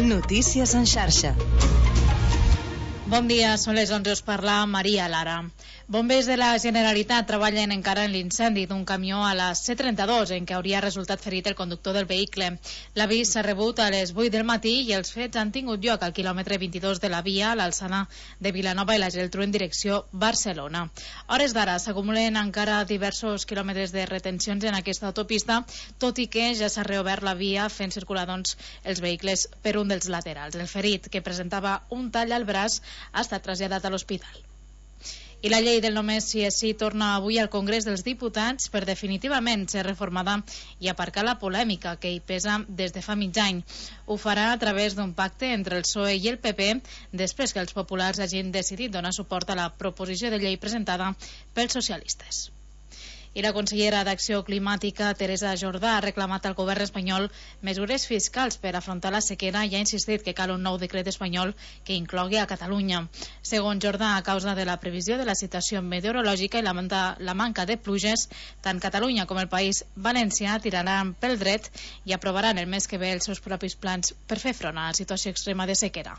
Notícies en xarxa. Bon dia, són les 11, us parla Maria Lara. Bombers de la Generalitat treballen encara en l'incendi d'un camió a la C32 en què hauria resultat ferit el conductor del vehicle. L'avís s'ha rebut a les 8 del matí i els fets han tingut lloc al quilòmetre 22 de la via, a l'alçada de Vilanova i la Geltrú en direcció Barcelona. A hores d'ara s'acumulen encara diversos quilòmetres de retencions en aquesta autopista, tot i que ja s'ha reobert la via fent circular els vehicles per un dels laterals. El ferit, que presentava un tall al braç, ha estat traslladat a l'hospital. I la llei del només sí és sí torna avui al Congrés dels Diputats per definitivament ser reformada i aparcar la polèmica que hi pesa des de fa mig any. Ho farà a través d'un pacte entre el PSOE i el PP després que els populars hagin decidit donar suport a la proposició de llei presentada pels socialistes. I la consellera d'Acció Climàtica, Teresa Jordà, ha reclamat al govern espanyol mesures fiscals per afrontar la sequera i ha insistit que cal un nou decret espanyol que inclogui a Catalunya. Segons Jordà, a causa de la previsió de la situació meteorològica i la manca de pluges, tant Catalunya com el País Valencià tiraran pel dret i aprovaran el mes que ve els seus propis plans per fer front a la situació extrema de sequera.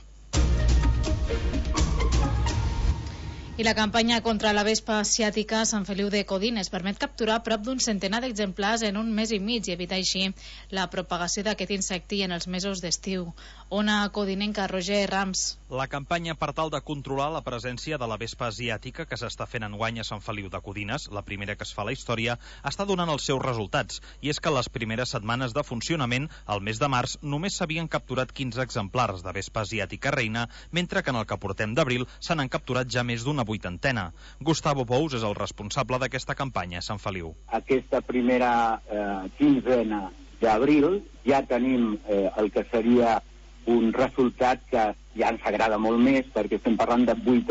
I la campanya contra la vespa asiàtica a Sant Feliu de Codines permet capturar prop d'un centenar d'exemplars en un mes i mig i evitar així la propagació d'aquest insecte en els mesos d'estiu. Ona codinenca, Roger Rams. La campanya per tal de controlar la presència de la vespa asiàtica que s'està fent enguany a Sant Feliu de Codines, la primera que es fa a la història, està donant els seus resultats. I és que les primeres setmanes de funcionament, al mes de març, només s'havien capturat 15 exemplars de vespa asiàtica reina, mentre que en el que portem d'abril se n'han capturat ja més d'una vuitantena. Gustavo Pous és el responsable d'aquesta campanya a Sant Feliu. Aquesta primera quinzena d'abril ja tenim el que seria un resultat que ja ens agrada molt més, perquè estem parlant de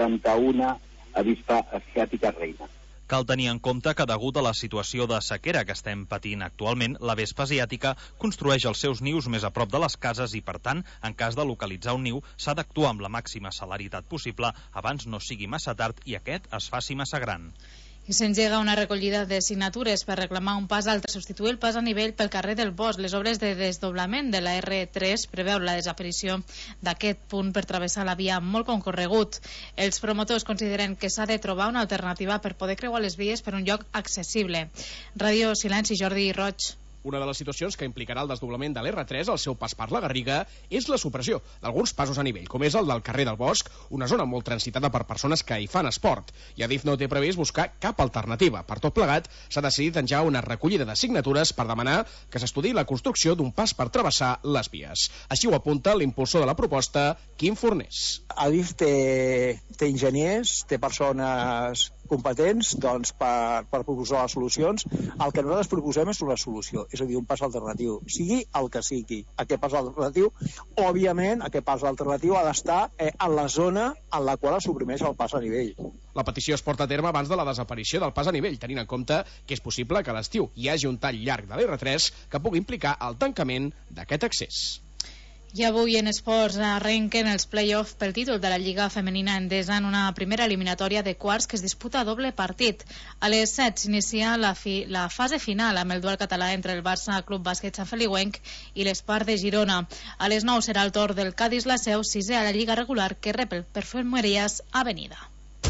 81 avispa asiàtica reina. Cal tenir en compte que, degut a la situació de sequera que estem patint actualment, la vespa asiàtica construeix els seus nius més a prop de les cases i, per tant, en cas de localitzar un niu, s'ha d'actuar amb la màxima celeritat possible abans no sigui massa tard i aquest es faci massa gran. I s'engega una recollida de signatures per reclamar un pas altre, substituir el pas a nivell pel carrer del Bosc. Les obres de desdoblament de la R3 preveu la desaparició d'aquest punt per travessar la via molt concorregut. Els promotors consideren que s'ha de trobar una alternativa per poder creuar les vies per un lloc accessible. Ràdio Silenci, Jordi Roig. Una de les situacions que implicarà el desdoblament de l'R3 al seu pas per la Garriga és la supressió d'alguns passos a nivell, com és el del carrer del Bosc, una zona molt transitada per persones que hi fan esport. I Adif no té previst buscar cap alternativa. Per tot plegat, s'ha decidit engegar una recollida de signatures per demanar que s'estudiï la construcció d'un pas per travessar les vies. Així ho apunta l'impulsor de la proposta, Quim Fornés. Adif té enginyers, té persones competents per proposar les solucions. El que nosaltres proposem és una solució, és a dir, un pas alternatiu, sigui el que sigui. Aquest pas alternatiu, òbviament, aquest pas alternatiu ha d'estar en la zona en la qual es suprimeix el pas a nivell. La petició es porta a terme abans de la desaparició del pas a nivell, tenint en compte que és possible que a l'estiu hi hagi un tall llarg de l'R3 que pugui implicar el tancament d'aquest accés. I avui en esports arrenquen els play-off pel títol de la Lliga Femenina Endesa en una primera eliminatòria de quarts que es disputa a doble partit. A les 7 s'inicia la fase final amb el duel català entre el Barça Club Bàsquet Santfeliuenc i l'Espar de Girona. A les 9 serà el torn del Cádiz La Seu, sisè a la Lliga regular, que rep el Perfumerías Avenida.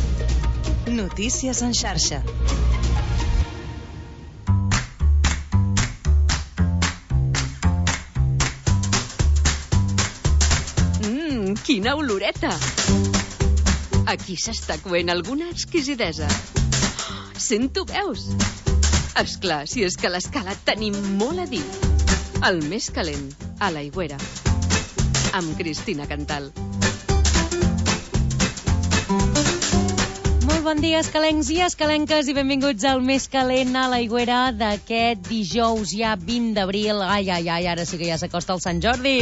Notícies en xarxa. Quina oloreta! Aquí s'està coent alguna exquisidesa. Sento veus! Esclar, si és que a l'Escala tenim molt a dir. El més calent, a l'Aigüera. Amb Cristina Cantal. Molt bon dia, escalencs i escalenques, i benvinguts al més calent a l'Aigüera d'aquest dijous, ja 20 d'abril. Ai, ara sí que ja s'acosta el Sant Jordi.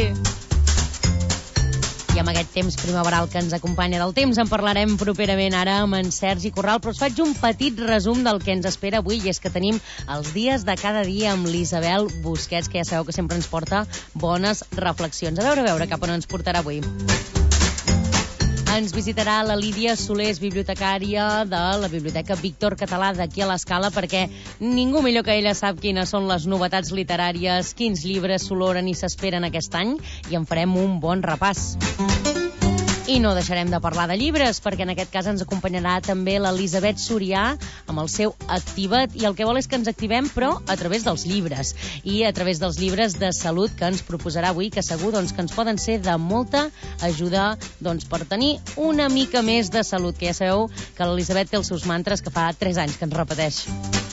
I amb aquest temps primaveral que ens acompanya del temps en parlarem properament ara amb en Sergi Corral, però us faig un petit resum del que ens espera avui, i és que tenim els dies de cada dia amb l'Isabel Busquets, que ja sabeu que sempre ens porta bones reflexions. A veure cap on ens portarà avui. Ens visitarà la Lídia Solés, bibliotecària de la Biblioteca Víctor Català d'aquí a l'Escala, perquè ningú millor que ella sap quines són les novetats literàries, quins llibres s'oloren i s'esperen aquest any, i en farem un bon repàs. I no deixarem de parlar de llibres, perquè en aquest cas ens acompanyarà també l'Elisabet Surià amb el seu Activa't, i el que vol és que ens activem, però a través dels llibres, i a través dels llibres de salut que ens proposarà avui, que segur que ens poden ser de molta ajuda per tenir una mica més de salut, que ja sabeu que l'Elisabet té els seus mantres que fa 3 anys que ens repeteix.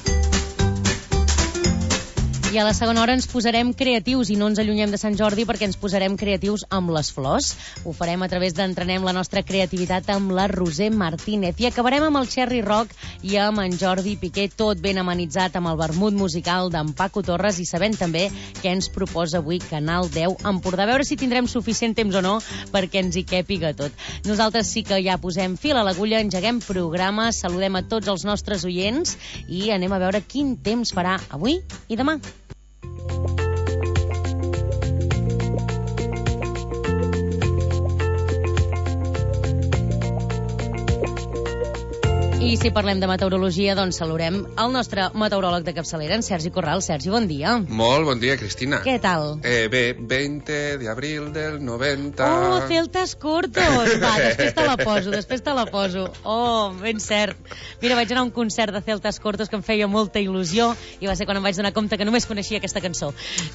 I a la segona hora ens posarem creatius, i no ens allunyem de Sant Jordi perquè ens posarem creatius amb les flors. Ho farem a través d'Entrenem la nostra creativitat amb la Roser Martínez. I acabarem amb el Cherry Rock i amb en Jordi Piqué, tot ben amenitzat amb el vermut musical d'en Paco Torres, i sabent també què ens proposa avui Canal 10 Empordà. A veure si tindrem suficient temps o no perquè ens hi càpiga tot. Nosaltres sí que ja posem fil a l'agulla, engeguem programa, saludem a tots els nostres oients i anem a veure quin temps farà avui i demà. I si parlem de meteorologia, doncs saludem el nostre meteoròleg de capçalera, en Sergi Corral. Sergi, bon dia. Molt bon dia, Cristina. Què tal? Bé, 20 de abril del 90... Oh, celtas cortos! Va, després te la poso. Oh, ben cert. Mira, vaig anar a un concert de celtas cortos que em feia molta il·lusió i va ser quan em vaig donar compte que només coneixia aquesta cançó.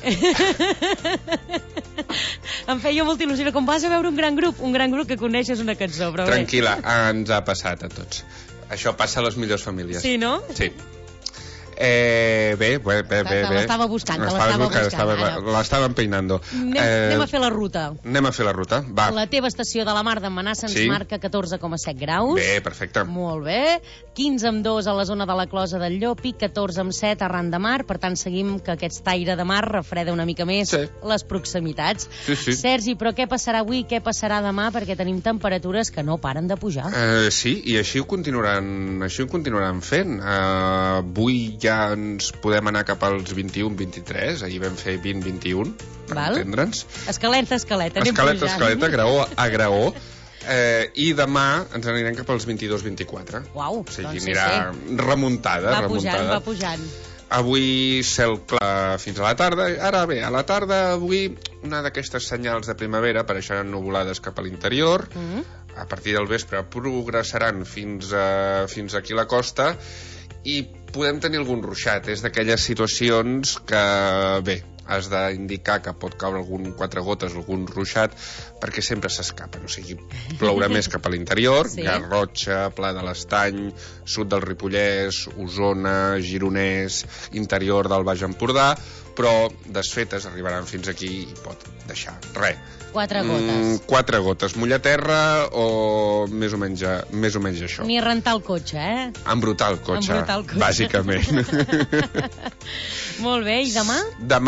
Em feia molta il·lusió. Com vas a veure un gran grup que coneixes una cançó, però bé. Tranquil·la, ens ha passat a tots. Això passa a les millors famílies. Sí, no? Sí. Bé. L'estava buscant. L'estava empeinando. Anem a fer la ruta. Va. La teva estació de la Mar d'en Manassa ens marca 14,7 graus. Bé, perfecte. Molt bé. 15,2 a la zona de la Closa del Llop i 14,7 arran de mar. Per tant, seguim que aquest aire de mar refreda una mica més les proximitats. Sí. Sergi, però què passarà avui, què passarà demà? Perquè tenim temperatures que no paren de pujar. Sí, i així ho continuaran fent. Avui ja ens podem anar cap als 21-23, ahir vam fer 20-21, per entendre'ns. Escaleta, anem pujant. Escaleta, graó a graó. I demà ens anirem cap als 22-24. Uau, o sigui, anirà remuntada. Va pujant. Avui cel clar fins a la tarda. Ara bé, a la tarda avui una d'aquestes senyals de primavera, apareixeran nuvolades cap a l'interior. A partir del vespre progressaran fins aquí a la costa i podem tenir algun ruixat. És d'aquelles situacions que, bé, has d'indicar que pot caure algun 4 gotes, algun ruixat, perquè sempre s'escapen. O sigui, plourà més cap a l'interior, Garrotxa, Pla de l'Estany, sud del Ripollès, Osona, Gironès, interior del Baix Empordà, però desfetes arribaran fins aquí i pot deixar res. 4 gotes. 4 gotes. Mullar terra o més o menys això. Ni rentar el cotxe, Embrutar el cotxe. Bàsicament. Molt bé, i demà?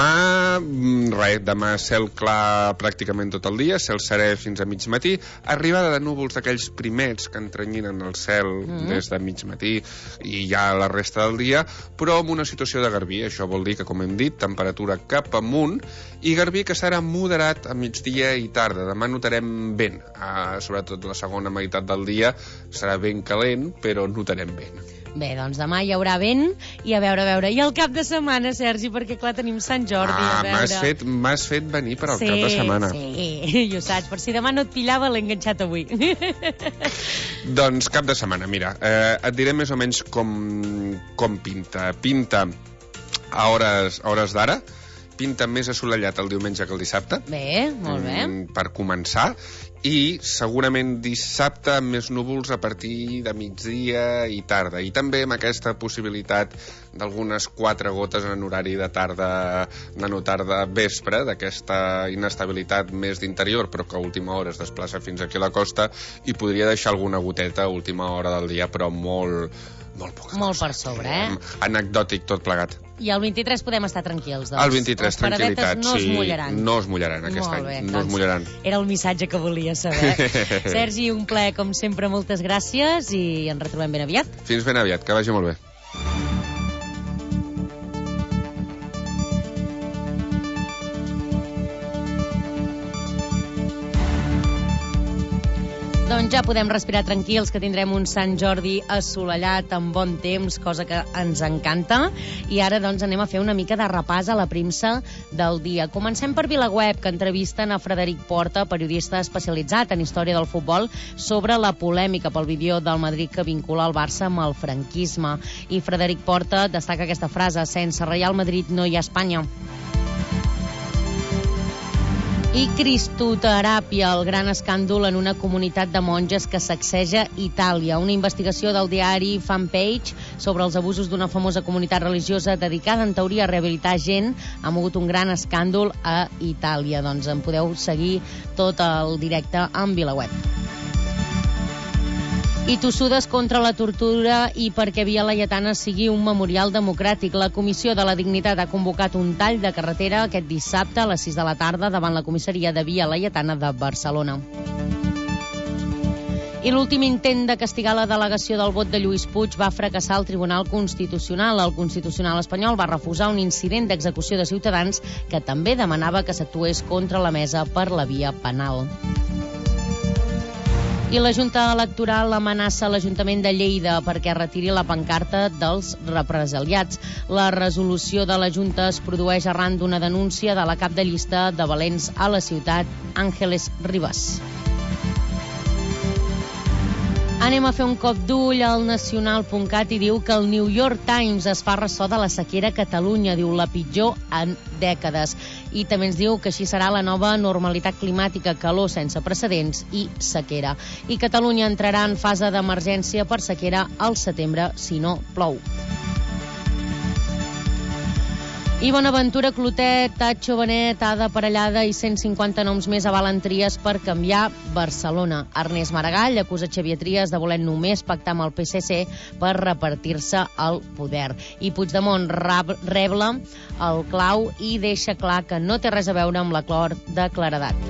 Demà cel clar pràcticament tot el dia, cel serè fins a mig matí, arribada de núvols d'aquells primers que entrenyinen el cel des de mig matí i ja la resta del dia, però amb una situació de garbí. Això vol dir que, com hem dit, temperatura cap amunt, i garbí que serà moderat a migdia i tarda. Demà notarem vent, sobretot la segona meitat del dia serà ben calent, però notarem vent. Bé, doncs demà hi haurà vent i a veure. I el cap de setmana, Sergi, perquè clar, tenim Sant Jordi. M'has fet venir per al cap de setmana. Sí, jo saps. Per si demà no et pillava, l'he enganxat avui. Doncs cap de setmana, mira, et diré més o menys com pinta. Pinta a hores d'ara, pinta més assolellat el diumenge que el dissabte. Bé, molt bé. Per començar. I segurament dissabte amb més núvols a partir de migdia i tarda. I també amb aquesta possibilitat d'algunes 4 gotes en horari de tarda vespre, d'aquesta inestabilitat més d'interior, però que a última hora es desplaça fins aquí a la costa i podria deixar alguna goteta a última hora del dia, però molt poca cosa. Molt per sobre, Anecdòtic tot plegat. I el 23 podem estar tranquils, doncs. El 23, tranquil·litat, no es mullaran. No es mullaran aquest any, no es mullaran. Era el missatge que volia saber. Sergi, un plaer, com sempre, moltes gràcies i ens retrobem ben aviat. Fins ben aviat, que vagi molt bé. Doncs ja podem respirar tranquils, que tindrem un Sant Jordi assolellat amb bon temps, cosa que ens encanta. I ara doncs anem a fer una mica de repàs a la premsa del dia. Comencem per VilaWeb, que entrevisten a Frederic Porta, periodista especialitzat en història del futbol, sobre la polèmica pel vídeo del Madrid que vincula el Barça amb el franquisme. I Frederic Porta destaca aquesta frase: sense Real Madrid no hi ha Espanya. I cristoteràpia, el gran escàndol en una comunitat de monges que sacseja Itàlia. Una investigació del diari Fanpage sobre els abusos d'una famosa comunitat religiosa dedicada, en teoria, a rehabilitar gent ha mogut un gran escàndol a Itàlia. Doncs en podeu seguir tot el directe en VilaWeb. I tossudes contra la tortura i perquè Via Laietana sigui un memorial democràtic. La Comissió de la Dignitat ha convocat un tall de carretera aquest dissabte a les 6 de la tarda davant la comissaria de Via Laietana de Barcelona. I l'últim intent de castigar la delegació del vot de Lluís Puig va fracassar al Tribunal Constitucional. El Constitucional espanyol va refusar un incident d'execució de Ciutadans que també demanava que s'actués contra la mesa per la via penal. I la Junta Electoral amenaça l'Ajuntament de Lleida perquè retiri la pancarta dels represaliats. La resolució de la Junta es produeix arran d'una denúncia de la cap de llista de Valents a la ciutat, Àngeles Ribas. Anem a fer un cop d'ull al nacional.cat i diu que el New York Times es fa ressò de la sequera a Catalunya, diu la pitjor en dècades. I també ens diu que així serà la nova normalitat climàtica, calor sense precedents i sequera. I Catalunya entrarà en fase d'emergència per sequera al setembre si no plou. I Bonaventura, Clotet, Tatxo, Benet, Ada, Parellada i 150 noms més avalen Trias per canviar Barcelona. Ernest Maragall acusa Xavier Trias de voler només pactar amb el PSC per repartir-se el poder. I Puigdemont rebla el clau i deixa clar que no té res a veure amb l'acord de claredat.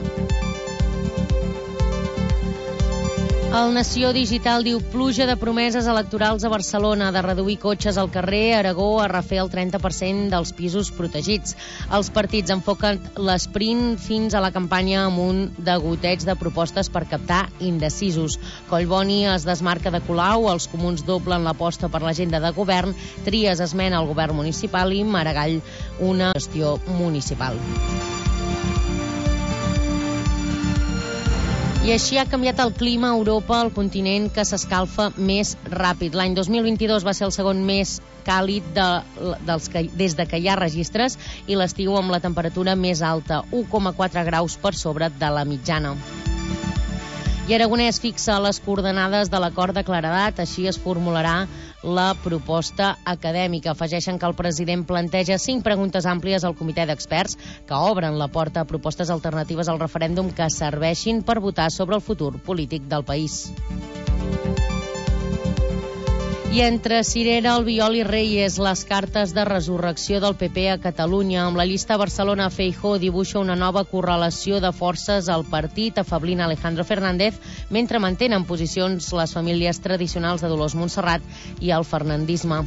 El Nació Digital diu pluja de promeses electorals a Barcelona de reduir cotxes al carrer, Aragó a refer el 30% dels pisos protegits. Els partits enfoquen l'esprint fins a la campanya amb un degoteig de propostes per captar indecisos. Collboni es desmarca de Colau, els comuns doblen l'aposta per l'agenda de govern, Trias esmena al govern municipal i Maragall una gestió municipal. I així ha canviat el clima a Europa, el continent que s'escalfa més ràpid. L'any 2022 va ser el segon més càlid des que hi ha registres i l'estiu amb la temperatura més alta, 1,4 graus per sobre de la mitjana. I Aragonès fixa les coordenades de l'acord de claredat, així es formularà la proposta acadèmica. Afegeixen que el president planteja 5 preguntes àmplies al comitè d'experts que obren la porta a propostes alternatives al referèndum que serveixin per votar sobre el futur polític del país. I entre Cirera, Albiol i Reyes, les cartes de resurrecció del PP a Catalunya. Amb la llista Barcelona, Feijóo dibuixa una nova correlació de forces al partit, afablint Alejandro Fernández, mentre mantenen posicions les famílies tradicionals de Dolors Montserrat i el fernandisme.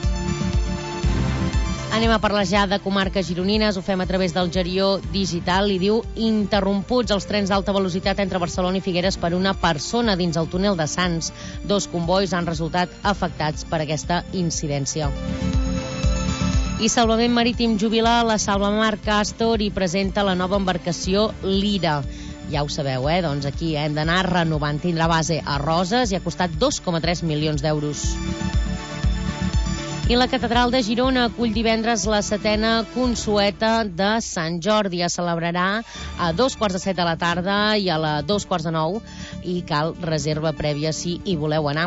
Anem a parlar ja de comarques gironines, ho fem a través del Gerió Digital i diu interromputs els trens d'alta velocitat entre Barcelona i Figueres per una persona dins el túnel de Sants. 2 combois han resultat afectats per aquesta incidència. I Salvament Marítim jubila la Salvamar Castor i presenta la nova embarcació Lira. Ja ho sabeu, doncs aquí hem d'anar renovant. Tindrà base a Roses i ha costat 2,3 milions d'euros. I la Catedral de Girona acull divendres la 7a Consueta de Sant Jordi. Es celebrarà a 7:15 de la tarda i a 9:15 i cal reserva prèvia si hi voleu anar.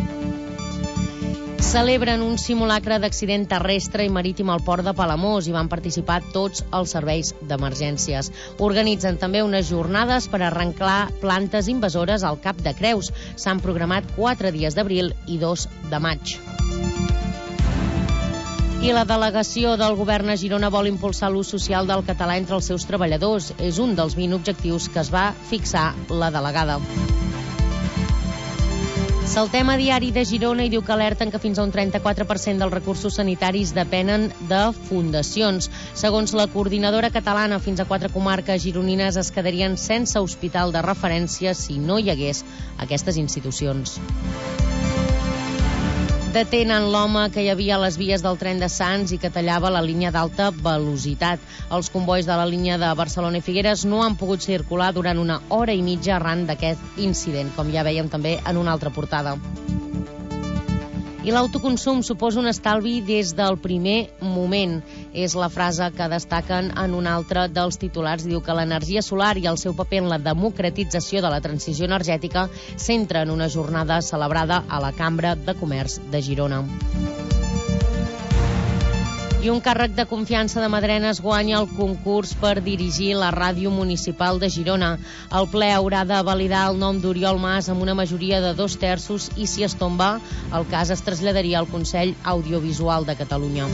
Celebren un simulacre d'accident terrestre i marítim al port de Palamós i van participar tots els serveis d'emergències. Organitzen també unes jornades per arrencar plantes invasores al Cap de Creus. S'han programat 4 dies d'abril i 2 de maig. I la delegació del govern a Girona vol impulsar l'ús social del català entre els seus treballadors. És un dels 20 objectius que es va fixar la delegada. Saltem a Diari de Girona i diu que alerten que fins a un 34% dels recursos sanitaris depenen de fundacions. Segons la coordinadora catalana, fins a 4 comarques gironines es quedarien sense hospital de referència si no hi hagués aquestes institucions. Detenen l'home que hi havia a les vies del tren de Sants i que tallava la línia d'alta velocitat. Els convois de la línia de Barcelona i Figueres no han pogut circular durant 1 hora i mitja arran d'aquest incident, com ja vèiem també en una altra portada. I l'autoconsum suposa un estalvi des del primer moment. És la frase que destaquen en un altre dels titulars. Diu que l'energia solar i el seu paper en la democratització de la transició energètica centra en una jornada celebrada a la Cambra de Comerç de Girona. I un càrrec de confiança de Madrenes guanya el concurs per dirigir la ràdio municipal de Girona. El ple haurà de validar el nom d'Oriol Mas amb una majoria de 2/3 i si es tomba, el cas es traslladaria al Consell Audiovisual de Catalunya.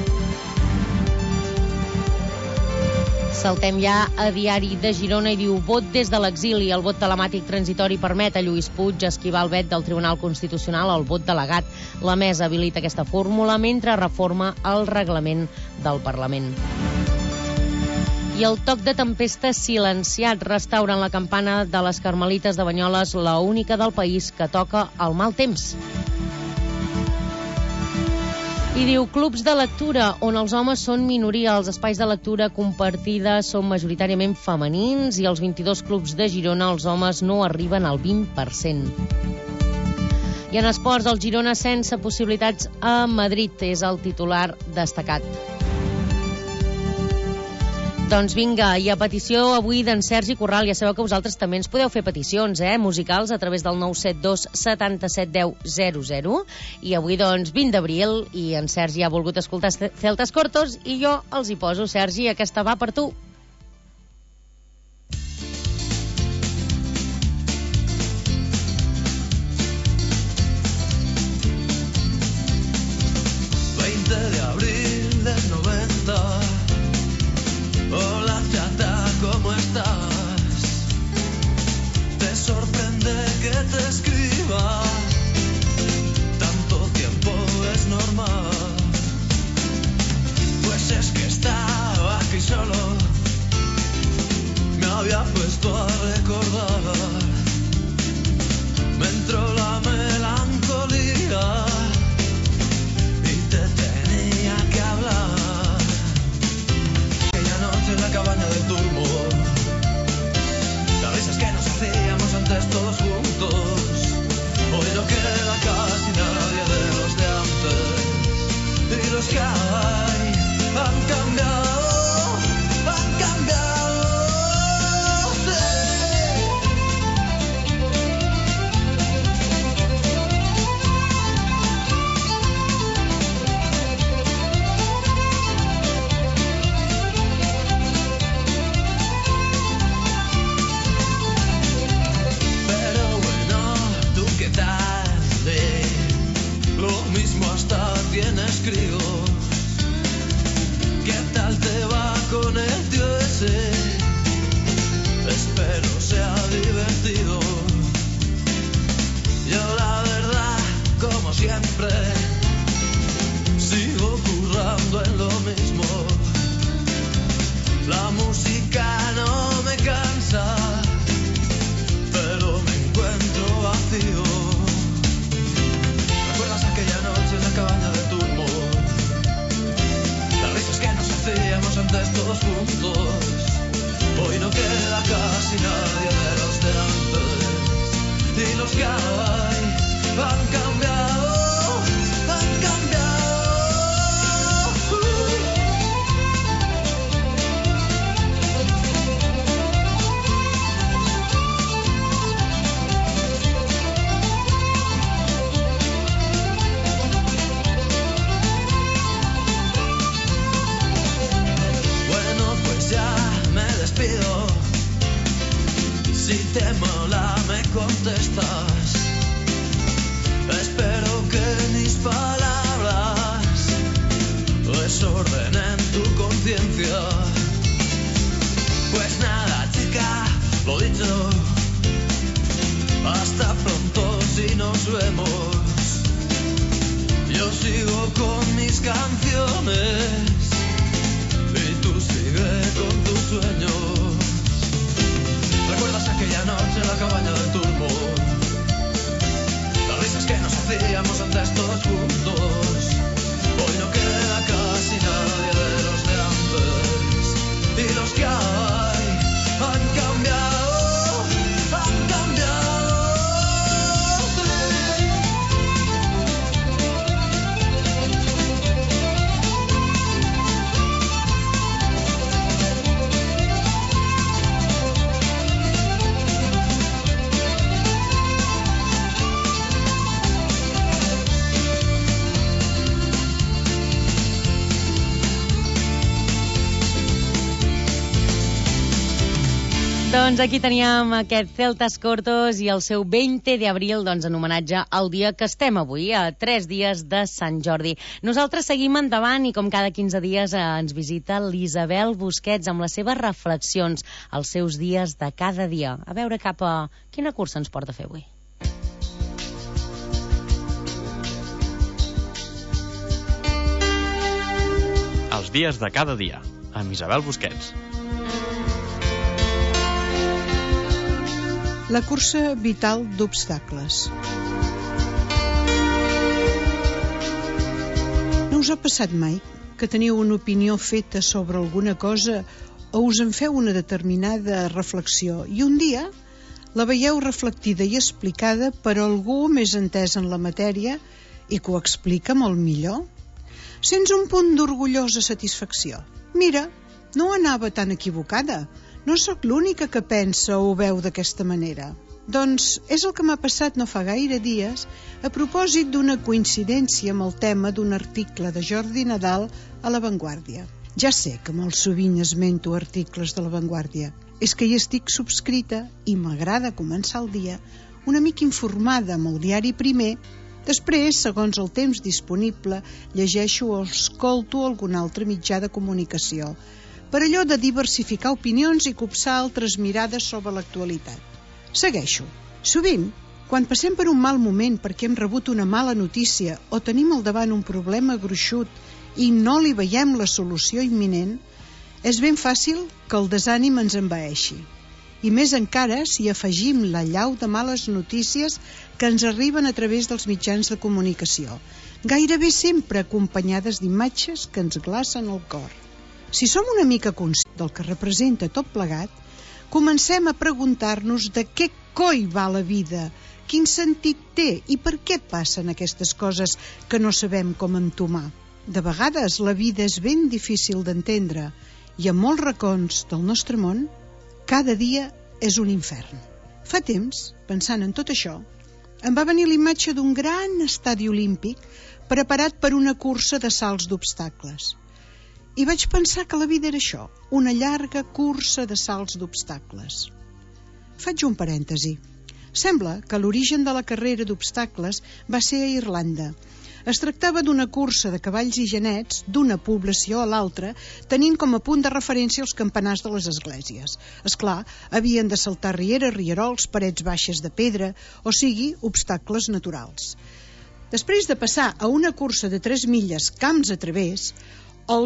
Saltem ja a Diari de Girona i diu vot des de l'exili. El vot telemàtic transitori permet a Lluís Puig esquivar el vet del Tribunal Constitucional al vot delegat. La mesa habilita aquesta fórmula mentre reforma el reglament del Parlament. I el toc de tempesta silenciat restauren la campana de les Carmelites de Banyoles, la única del país que toca el mal temps. I diu, clubs de lectura, on els homes són minoria. Els espais de lectura compartida són majoritàriament femenins i als 22 clubs de Girona els homes no arriben al 20%. I en esports, el Girona sense possibilitats a Madrid és el titular destacat. Doncs vinga, i a petició avui d'en Sergi Corral, ja sabeu que vosaltres també ens podeu fer peticions, musicals, a través del 972 77 10 00, i avui, doncs, 20 d'abril, i en Sergi ha volgut escoltar Celtas Cortos, i jo els hi poso, Sergi, aquesta va per tu. De abril del 90. Hola chata, ¿cómo estás? ¿Te sorprende que te escriba? Tanto tiempo es normal. Pues es que estaba aquí solo. Me había puesto a recordar. Me entró la melancolía. En la cabaña del turbo, las risas que nos hacíamos antes todos juntos. Hoy no queda casi nadie de los de antes, y los que hay han cambiado, han cambiado. Tienes críos, ¿qué tal te va con el tío ese? Espero sea divertido. Yo la verdad, como siempre, sigo currando en lo mismo. La música no me cansa, pero me encuentro vacío. ¿Recuerdas aquella noche en la cabaña del turbo? Las risas que nos hacíamos antes todos juntos. Hoy no queda casi nadie de los de antes, y los que hay han cambiado, han cambiado. Si te mola me contestas. Espero que mis palabras desordenen tu conciencia. Pues nada, chica, lo dicho. Hasta pronto si nos vemos. sigo con mis canciones y tú sigue con tus sueños. ¿Recuerdas aquella noche en la cabaña del turbo? Las risas que nos hacíamos antes todos juntos. Hoy no queda casi nadie de los de antes. Y los que hay han cambiado, han cambiado. Doncs aquí teníem aquest Celtas Cortos i el seu 20 d'abril, doncs, en homenatge al dia que estem avui, a 3 dies de Sant Jordi. Nosaltres seguim endavant i com cada 15 dies ens visita l'Isabel Busquets amb les seves reflexions, els seus dies de cada dia. A veure cap a quina cursa ens porta a fer avui. Els dies de cada dia, amb Isabel Busquets. La cursa vital d'obstacles. No us ha passat mai que teniu una opinió feta sobre alguna cosa o us en feu una determinada reflexió i un dia la veieu reflectida i explicada per algú més entès en la matèria i que ho explica molt millor? Sents un punt d'orgullosa satisfacció. Mira, no anava tan equivocada. No sóc l'única que pensa o veu d'aquesta manera. Doncs és el que m'ha passat no fa gaire dies a propòsit d'una coincidència amb el tema d'un article de Jordi Nadal a La Vanguardia. Ja sé que molt sovint esmento articles de La Vanguardia. És que hi estic subscrita i m'agrada començar el dia una mica informada amb el diari Primer. Després, segons el temps disponible, llegeixo o escolto algun altre mitjà de comunicació, per allò de diversificar opinions i copsar altres mirades sobre l'actualitat. Segueixo. Sovint, quan passem per un mal moment perquè hem rebut una mala notícia o tenim al davant un problema gruixut i no li veiem la solució imminent, és ben fàcil que el desànim ens envaeixi. I més encara si afegim la llau de males notícies que ens arriben a través dels mitjans de comunicació, gairebé sempre acompanyades d'imatges que ens glacen el cor. Si som una mica conscients del que representa tot plegat, comencem a preguntar-nos de què coi va la vida, quin sentit té i per què passen aquestes coses que no sabem com entomar. De vegades la vida és ben difícil d'entendre i en molts racons del nostre món, cada dia és un infern. Fa temps, pensant en tot això, em va venir l'imatge d'un gran estadi olímpic preparat per una cursa de salts d'obstacles. I vaig pensar que la vida era això, una llarga cursa de salts d'obstacles. Faig un parèntesi. Sembla que l'origen de la carrera d'obstacles va ser a Irlanda. Es tractava d'una cursa de cavalls i genets d'una població a l'altra, tenint com a punt de referència els campanars de les esglésies. Esclar, havien de saltar rieres, rierols, parets baixes de pedra, o sigui, obstacles naturals. Després de passar a una cursa de 3 milles camps a través, el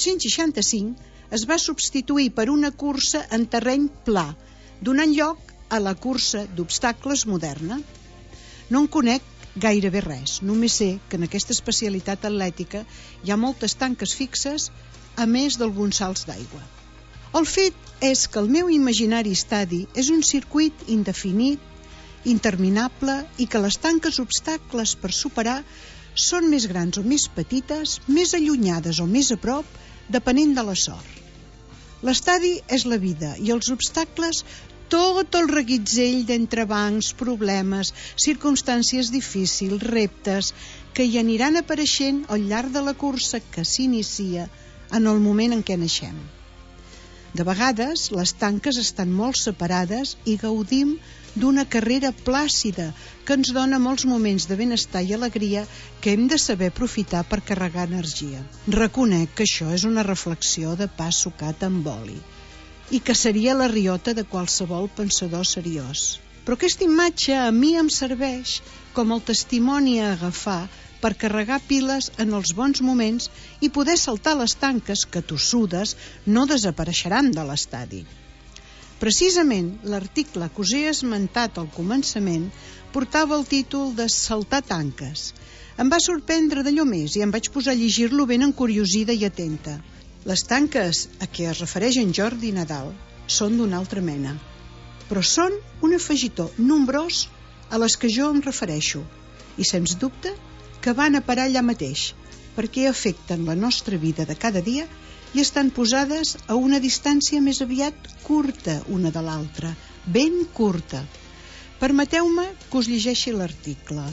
1865 es va substituir per una cursa en terreny pla, donant lloc a la cursa d'obstacles moderna. No en conec gairebé res, només sé que en aquesta especialitat atlètica hi ha moltes tanques fixes, a més d'alguns salts d'aigua. El fet és que el meu imaginari estadi és un circuit indefinit, interminable, i que les tanques obstacles per superar són més grans o més petites, més allunyades o més a prop, depenent de la sort. L'estadi és la vida i els obstacles tot el reguitzell d'entrebancs, problemes, circumstàncies difícils, reptes, que hi aniran apareixent al llarg de la cursa que s'inicia en el moment en què naixem. De vegades, les tanques estan molt separades i gaudim d'una carrera plàcida que ens dona molts moments de benestar i alegria que hem de saber aprofitar per carregar energia. Reconec que això és una reflexió de pa sucat amb oli i que seria la riota de qualsevol pensador seriós. Però aquesta imatge a mi em serveix com el testimoni a agafar per carregar piles en els bons moments i poder saltar les tanques que tossudes no desapareixeran de l'estadi. Precisament, l'article que us he esmentat al començament portava el títol de Saltar tanques. Em va sorprendre d'allò més i em vaig posar a llegir-lo ben encuriosida i atenta. Les tanques a què es refereix en Jordi Nadal són d'una altra mena, però són un afegitó nombrós a les que jo em refereixo i, sens dubte, que van a parar allà mateix, perquè afecten la nostra vida de cada dia i estan posades a una distància més aviat curta una de l'altra, ben curta. Permeteu-me que us llegeixi l'article.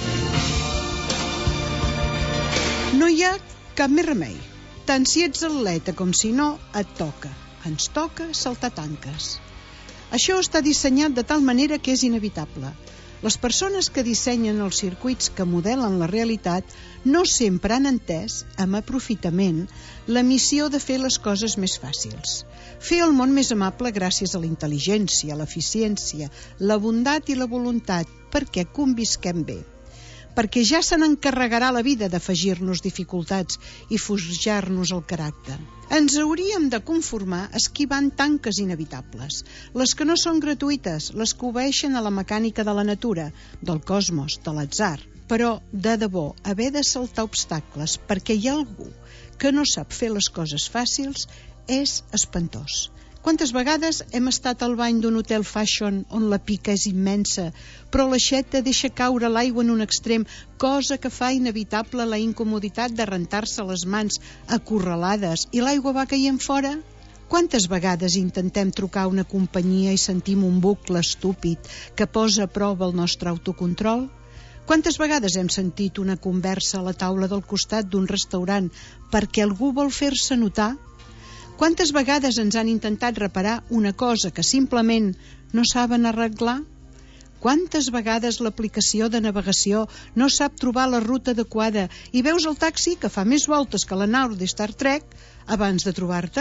No hi ha cap més remei. Tant si ets atleta com si no, et toca. Ens toca saltar tanques. Això està dissenyat de tal manera que és inevitable. Les persones que dissenyen els circuits que modelen la realitat no sempre han entès, amb aprofitament, la missió de fer les coses més fàcils. Fer el món més amable gràcies a la intel·ligència, l'eficiència, la bondat i la voluntat, perquè convisquem bé. Perquè ja se n'encarregarà la vida d'afegir-nos dificultats i forjar-nos el caràcter. Ens hauríem de conformar esquivant tanques inevitables, les que no són gratuïtes, les que obeeixen a la mecànica de la natura, del cosmos, de l'atzar. Però, de debò, haver de saltar obstacles perquè hi ha algú que no sap fer les coses fàcils és espantós. Quantes vegades hem estat al bany d'un hotel fashion on la pica és immensa, però l'aixeta deixa caure l'aigua en un extrem, cosa que fa inevitable la incomoditat de rentar-se les mans acorralades i l'aigua va caient fora? Quantes vegades intentem trucar a una companyia i sentim un bucle estúpid que posa a prova el nostre autocontrol? Quantes vegades hem sentit una conversa a la taula del costat d'un restaurant perquè algú vol fer-se notar? Quantes vegades ens han intentat reparar una cosa que simplement no saben arreglar? Quantes vegades l'aplicació de navegació no sap trobar la ruta adequada i veus el taxi que fa més voltes que la nau de Star Trek abans de trobar-te?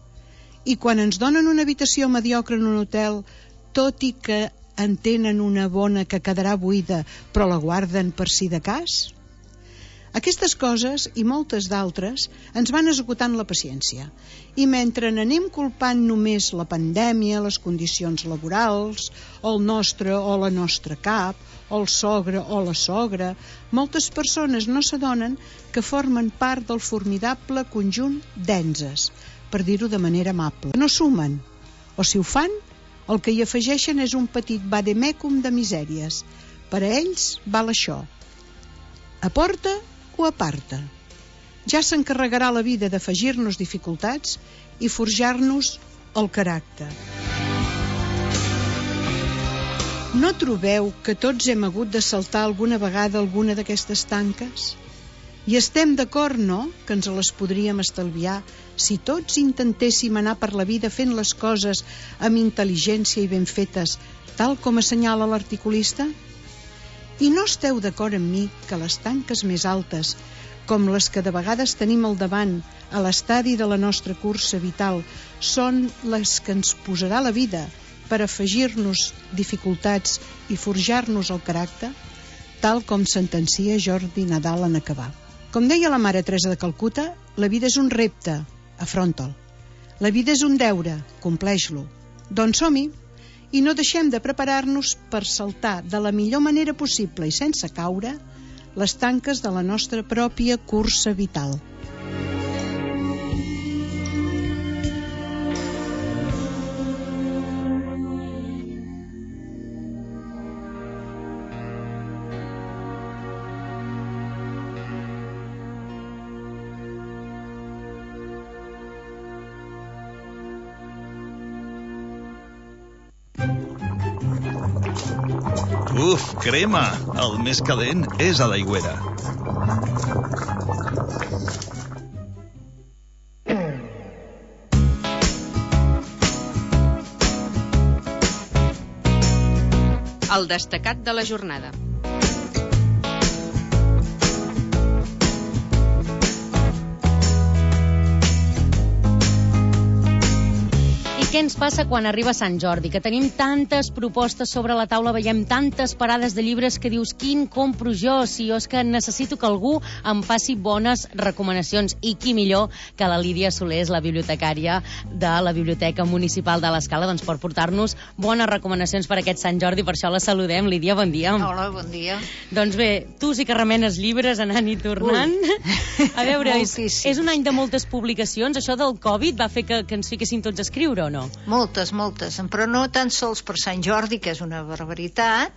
I quan ens donen una habitació mediocre en un hotel, tot i que en tenen una bona que quedarà buida, però la guarden per si de cas? Aquestes coses, i moltes d'altres, ens van esgotant la paciència. I mentre n'anem culpant només la pandèmia, les condicions laborals, o el nostre o la nostra cap, o el sogre o la sogra, moltes persones no s'adonen que formen part del formidable conjunt d'enses, per dir-ho de manera amable. No sumen, o si ho fan, el que hi afegeixen és un petit vademecum de misèries. Per a ells val això. Aporta o aparta. Ja s'encarregarà la vida d'afegir-nos dificultats i forjar-nos el caràcter. No trobeu que tots hem hagut de saltar alguna vegada alguna d'aquestes tanques? I estem d'acord, no?, que ens les podríem estalviar si tots intentéssim anar per la vida fent les coses amb intel·ligència i ben fetes, tal com assenyala l'articulista? I no esteu d'acord amb mi que les tanques més altes, com les que de vegades tenim al davant a l'estadi de la nostra cursa vital, són les que ens posarà la vida per afegir-nos dificultats i forjar-nos el caràcter, tal com sentencia Jordi Nadal en acabar. Com deia la mare Teresa de Calcuta, la vida és un repte, afronta'l. La vida és un deure, compleix-lo. Doncs som-hi. I no deixem de preparar-nos per saltar de la millor manera possible i sense caure les tanques de la nostra pròpia cursa vital. Uf, crema! El més calent és a l'aigüera. El destacat de la jornada. Què què ens passa quan arriba Sant Jordi, que tenim tantes propostes sobre la taula, veiem tantes parades de llibres que dius, quin compro jo? Si jo és que necessito que algú em faci bones recomanacions. I qui millor que la Lídia Solés, la bibliotecària de la Biblioteca Municipal de l'Escala, doncs per portar-nos bones recomanacions per aquest Sant Jordi. Per això la saludem. Lídia, bon dia. Hola, bon dia. Doncs bé, tu sí que remenes llibres anant i tornant. A veure, és un any de moltes publicacions. Això del Covid va fer que ens fiquéssim tots a escriure, o no? Moltes, però no tan sols per Sant Jordi, que és una barbaritat,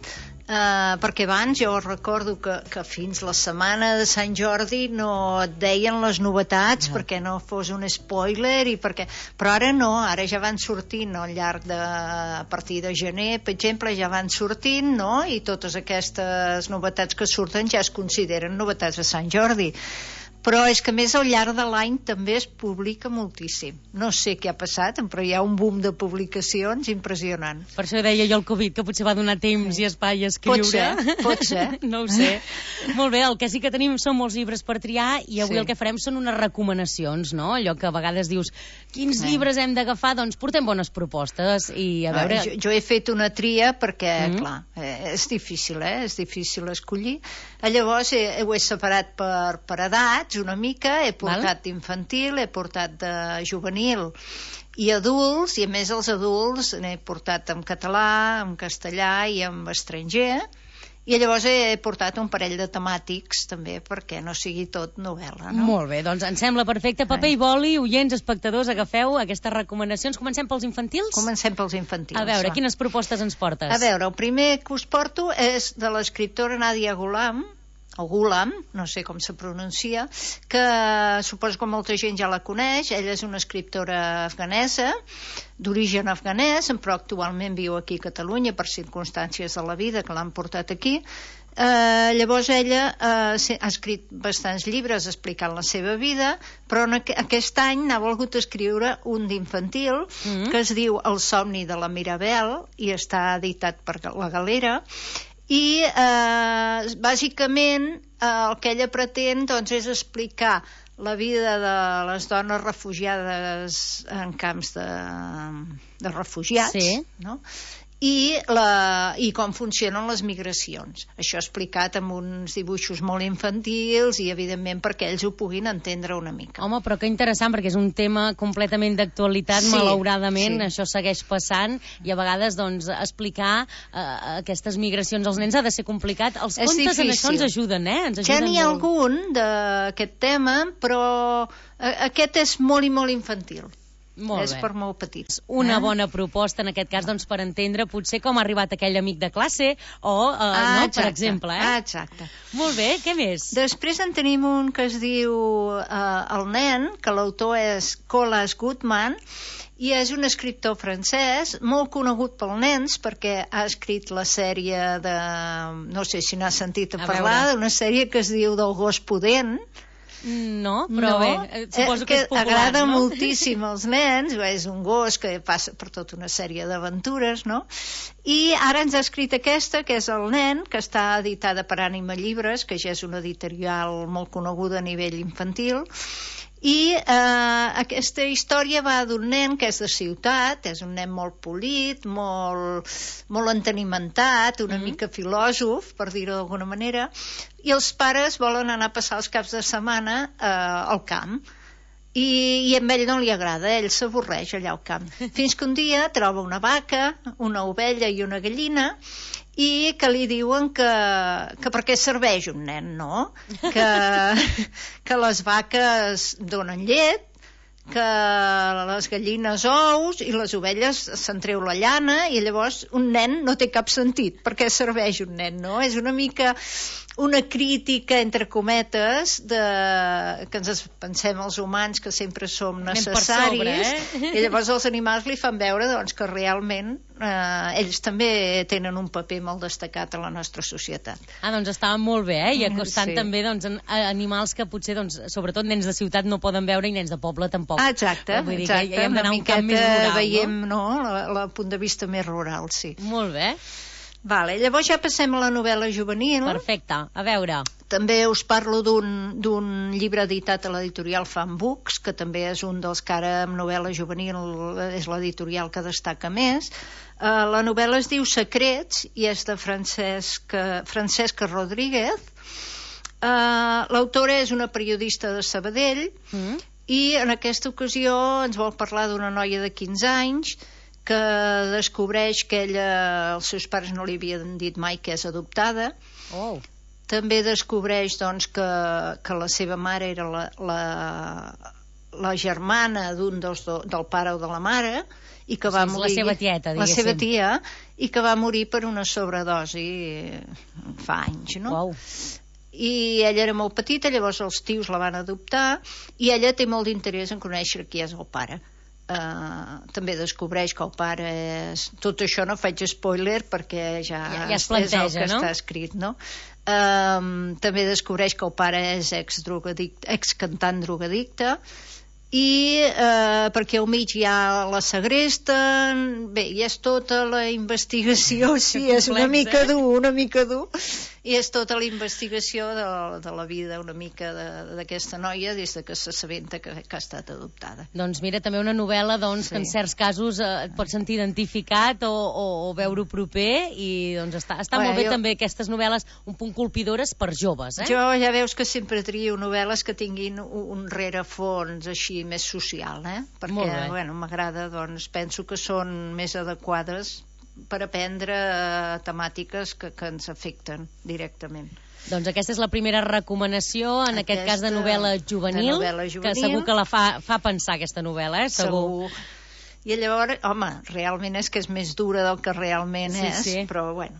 perquè abans jo recordo que fins la setmana de Sant Jordi no et deien les novetats perquè no fos un spoiler però ara no, ara ja van sortint al llarg a partir de gener, per exemple, ja van sortint, no? I totes aquestes novetats que surten ja es consideren novetats de Sant Jordi. Però és que a més al llarg de l'any també es publica moltíssim. No sé què ha passat, però hi ha un boom de publicacions impressionant. Per això deia jo el Covid, que potser va donar temps i espai a escriure. Pot ser. No ho sé. Molt bé, el que sí que tenim són molts llibres per triar i avui el que farem són unes recomanacions, no? Allò que a vegades dius, quins llibres hem d'agafar? Doncs portem bones propostes i a veure... Jo he fet una tria perquè, clar, és difícil, és difícil escollir. Llavors ho he separat per edats, una mica, he portat d'infantil, he portat de juvenil i adults, i a més els adults n'he portat en català, en castellà i en estranger, i llavors he portat un parell de temàtics també perquè no sigui tot novel·la, no? Molt bé, doncs em sembla perfecte. Paper i boli, oients, espectadors, agafeu aquestes recomanacions. Comencem pels infantils? Comencem pels infantils. A veure, quines propostes ens portes? A veure, el primer que us porto és de l'escriptora Nadia Ghulam, o Ghulam, no sé com se pronuncia, que suposo que molta gent ja la coneix. Ella és una escriptora afganesa, d'origen afganès, però actualment viu aquí a Catalunya per circumstàncies de la vida que l'han portat aquí. Llavors ella ha escrit bastants llibres explicant la seva vida, però aquest any n'ha volgut escriure un d'infantil que es diu El somni de la Mirabel i està editat per la Galera. I bàsicament el que ella pretén doncs, és explicar la vida de les dones refugiades en camps de refugiats, no? I com funcionen les migracions. Això explicat amb uns dibuixos molt infantils i, evidentment, perquè ells ho puguin entendre una mica. Home, però que interessant, perquè és un tema completament d'actualitat, malauradament, això segueix passant, i a vegades, doncs, explicar aquestes migracions als nens ha de ser complicat. Els contes en això ens ajuden, Ja n'hi ha algun d'aquest tema, però aquest és molt i molt infantil. És per molt petits. Una bona proposta, en aquest cas, doncs, per entendre potser com ha arribat aquell amic de classe o, per exemple. Exacte. Molt bé, què més? Després en tenim un que es diu El nen, que l'autor és Colas Goodman, i és un escriptor francès molt conegut pels nens perquè ha escrit la sèrie de... no sé si n'ha sentit a parlar, d'una sèrie que es diu Del gos pudent. No, però bé, suposo que és popular, agrada moltíssim als nens, és un gos que passa per tota una sèrie d'aventures, no? I ara ens ha escrit aquesta, que és El nen, que està editada per Ànima Llibres, que ja és una editorial molt coneguda a nivell infantil, i aquesta història va d'un nen que és de ciutat, és un nen molt polit, molt entenimentat, una mica filòsof, per dir-ho d'alguna manera, i els pares volen anar a passar els caps de setmana al camp. I a ell no li agrada, ell s'avorreix allà al camp. Fins que un dia troba una vaca, una ovella i una gallina, i que li diuen que per què serveix un nen, no? Que les vaques donen llet, que les gallines ous i les ovelles se'n treu la llana, i llavors un nen no té cap sentit. Per què serveix un nen, no? És una mica una crítica, entre cometes, que ens pensem els humans que sempre som necessaris, i llavors els animals li fan veure doncs, que realment ells també tenen un paper molt destacat a la nostra societat. Doncs estava molt bé, i acostant també doncs, animals que potser, doncs, sobretot nens de ciutat no poden veure i nens de poble tampoc. Exacte, una miqueta veiem el punt de vista més rural, sí. Molt bé. Llavors ja passem a la novel·la juvenil. Perfecte, a veure. També us parlo d'un llibre editat a l'editorial Fan Books, que també és un dels que ara amb novel·la juvenil és l'editorial que destaca més. La novel·la es diu Secrets i és de Francesca Rodríguez. L'autora és una periodista de Sabadell i en aquesta ocasió ens vol parlar d'una noia de 15 anys que descobreix que els seus pares no li havien dit mai que és adoptada. També descobreix doncs, que la seva mare era la germana del pare o de la mare i que va morir... La seva tieta, diguéssim. La seva tia, i que va morir per una sobredosi fa anys, no? Uau. I ella era molt petita, llavors els tios la van adoptar i ella té molt d'interès en conèixer qui és el pare. També descobreix que el pare és... Tot això no faig spoiler perquè ja es planteja, és el que està escrit, no? També descobreix que el pare és ex-cantant drogadicte i perquè al mig hi ha la segresten. Bé, i és tota la investigació, sí, és una mica dur, i és tota la investigació de la vida una mica d'aquesta noia des de que s'assabenta que ha estat adoptada. Doncs mira, també una novel·la que en certs casos et pots sentir identificat o veure-ho proper i doncs està molt bé també aquestes novel·les un punt colpidores per joves, eh? Jo ja veus que sempre trio novel·les que tinguin un rerefons així més social, perquè m'agrada, doncs penso que són més adequades per aprendre temàtiques que ens afecten directament. Doncs aquesta és la primera recomanació, en aquest cas de novel·la juvenil, que segur que la fa pensar aquesta novel·la, segur. I llavors, home, realment és que és més dura del que realment és, però bueno.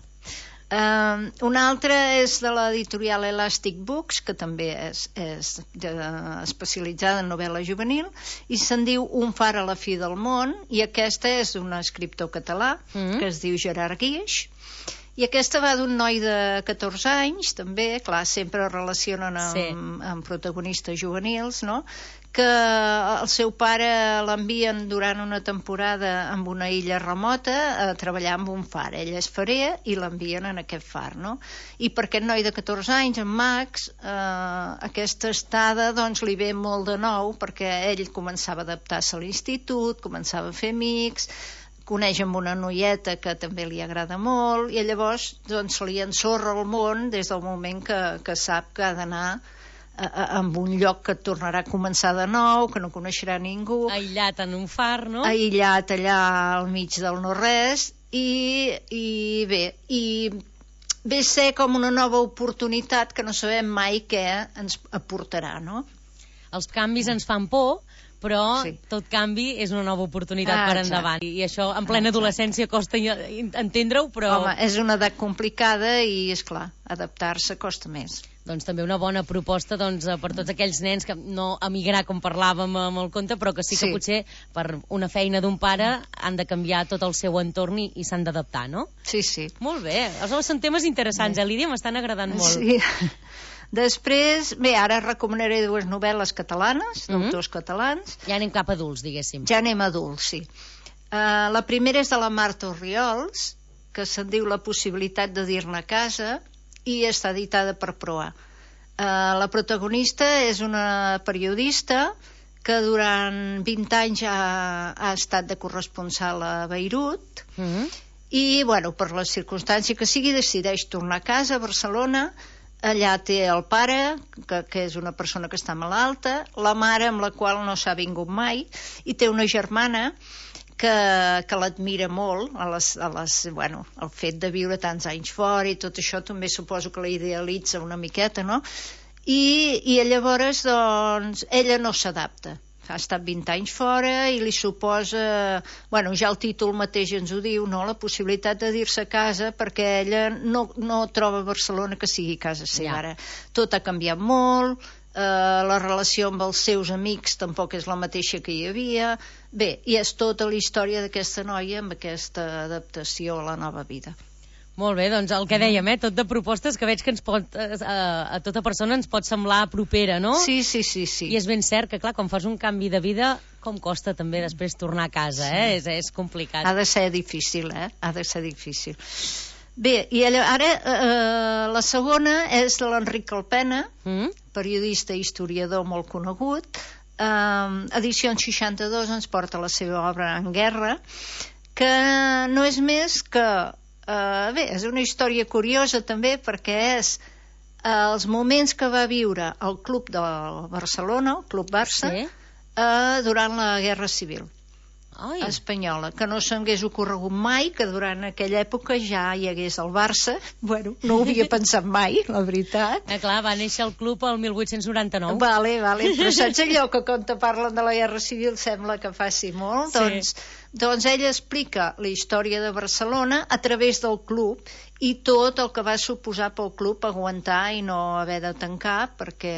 Una altra és de l'editorial Elastic Books, que també és especialitzada en novel·la juvenil, i se'n diu Un far a la fi del món, i aquesta és d'un escriptor català que es diu Gerard Guix, i aquesta va d'un noi de 14 anys, també, clar, sempre relacionen amb protagonistes juvenils, no?, que el seu pare l'envien durant una temporada en una illa remota a treballar amb un far. Ell és farer i l'envien en aquest far, no? I per aquest noi de 14 anys, en Max, aquesta estada doncs li ve molt de nou, perquè ell començava a adaptar-se a l'institut, començava a fer amics, coneix amb una noieta que també li agrada molt, i llavors doncs, se li ensorra el món des del moment que sap que ha d'anar en un lloc que tornarà a començar de nou, que no coneixerà ningú. Aïllat en un far, no? Aïllat allà al mig del no-res, i ve a ser com una nova oportunitat que no sabem mai què ens aportarà, no? Els canvis ens fan por, però tot canvi és una nova oportunitat per endavant. I això en plena adolescència costa entendre-ho, però... Home, és una edat complicada i, esclar, adaptar-se costa més. Doncs també una bona proposta per tots aquells nens que no emigrar, com parlàvem amb el conte, però que sí que potser per una feina d'un pare han de canviar tot el seu entorn i s'han d'adaptar, no? Sí, sí. Molt bé. Aleshores són temes interessants, Lídia? M'estan agradant molt. Sí. Després, bé, ara recomanaré dues novel·les catalanes, d'autors catalans. Ja anem cap a adults, diguéssim. Ja anem a adults, sí. La primera és de la Marta Orriols, que se'n diu La possibilitat de dir-ne a casa, i està editada per Proa. La protagonista és una periodista que durant 20 anys ha estat de corresponsal a Beirut i, bueno, per la circumstància que sigui, decideix tornar a casa, a Barcelona. Allà té el pare, que és una persona que està malalta, la mare amb la qual no s'ha vingut mai, i té una germana que l'admira molt, el fet de viure tants anys fora i tot això també suposo que la idealitza una miqueta, no? I llavors, doncs, ella no s'adapta. Ha estat 20 anys fora i li suposa, bueno, ja el títol mateix ens ho diu, no?, la possibilitat de dir-se a casa, perquè ella no troba Barcelona que sigui casa seva. Ara tot ha canviat molt, la relació amb els seus amics tampoc és la mateixa que hi havia. Bé, i és tota la història d'aquesta noia amb aquesta adaptació a la nova vida. Molt bé, doncs el que dèiem, tot de propostes que veig que ens pot, a tota persona ens pot semblar propera, no? Sí. I és ben cert que, clar, quan fas un canvi de vida, com costa també després tornar a casa, és complicat. Ha de ser difícil, Ha de ser difícil. Bé, i ara la segona és de l'Enric Calpena, periodista i historiador molt conegut. Edicions 62 ens porta la seva obra En guerra, que no és més que... bé, és una història curiosa també, perquè és els moments que va viure el club de Barcelona, el Club Barça, durant la Guerra Civil espanyola, que no s'hagués ocorregut mai que durant aquella època ja hi hagués el Barça. Bueno, no ho havia pensat mai, la veritat. Clar, va néixer el club el 1899. Vale, però saps allò que quan te parlen de la Guerra Civil sembla que faci molt? Sí. Doncs ell explica la història de Barcelona a través del club i tot el que va suposar pel club aguantar i no haver de tancar, perquè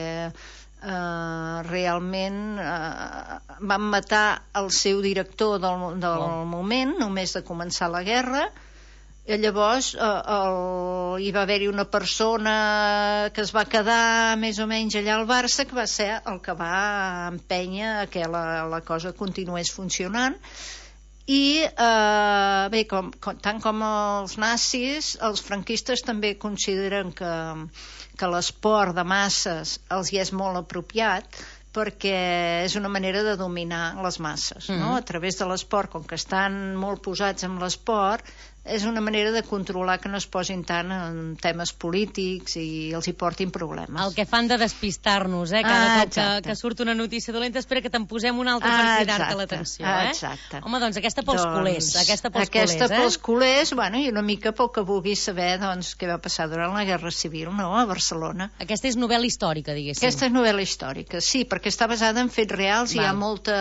realment van matar el seu director del moment, només de començar la guerra. I llavors hi va haver-hi una persona que es va quedar més o menys allà al Barça, que va ser el que va empènyer a que la cosa continués funcionant. I bé, tant com els nazis, els franquistes també consideren que l'esport de masses els hi és molt apropiat, perquè és una manera de dominar les masses, no? A través de l'esport, com que estan molt posats en l'esport, és una manera de controlar que no es posin tant en temes polítics i els hi portin problemes. El que fan de despistar-nos, cada cop que surt una notícia dolenta, espera que te'n posem una altra per cridar-te l'atenció, Exacte. Home, doncs aquesta pels culers, Aquesta pels culers, bueno, i una mica pel que vulguis saber, doncs, què va passar durant la Guerra Civil, no?, a Barcelona. Aquesta és novel·la històrica, diguéssim. Aquesta és novel·la històrica, sí, perquè està basada en fets reals i hi ha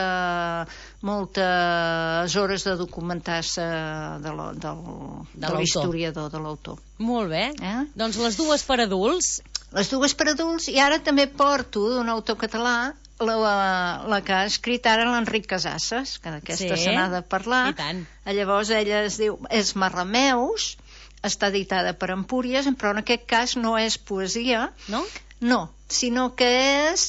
moltes hores de documentar-se de l'historiador, de l'autor. Molt bé. Doncs les dues per adults. Les dues per adults, i ara també porto d'un autor català la que ha escrit ara l'Enric Casasses, que d'aquesta se n'ha de parlar. I tant. Llavors ella es diu És Marrameus, està editada per Empúries, però en aquest cas no és poesia. No? No, sinó que és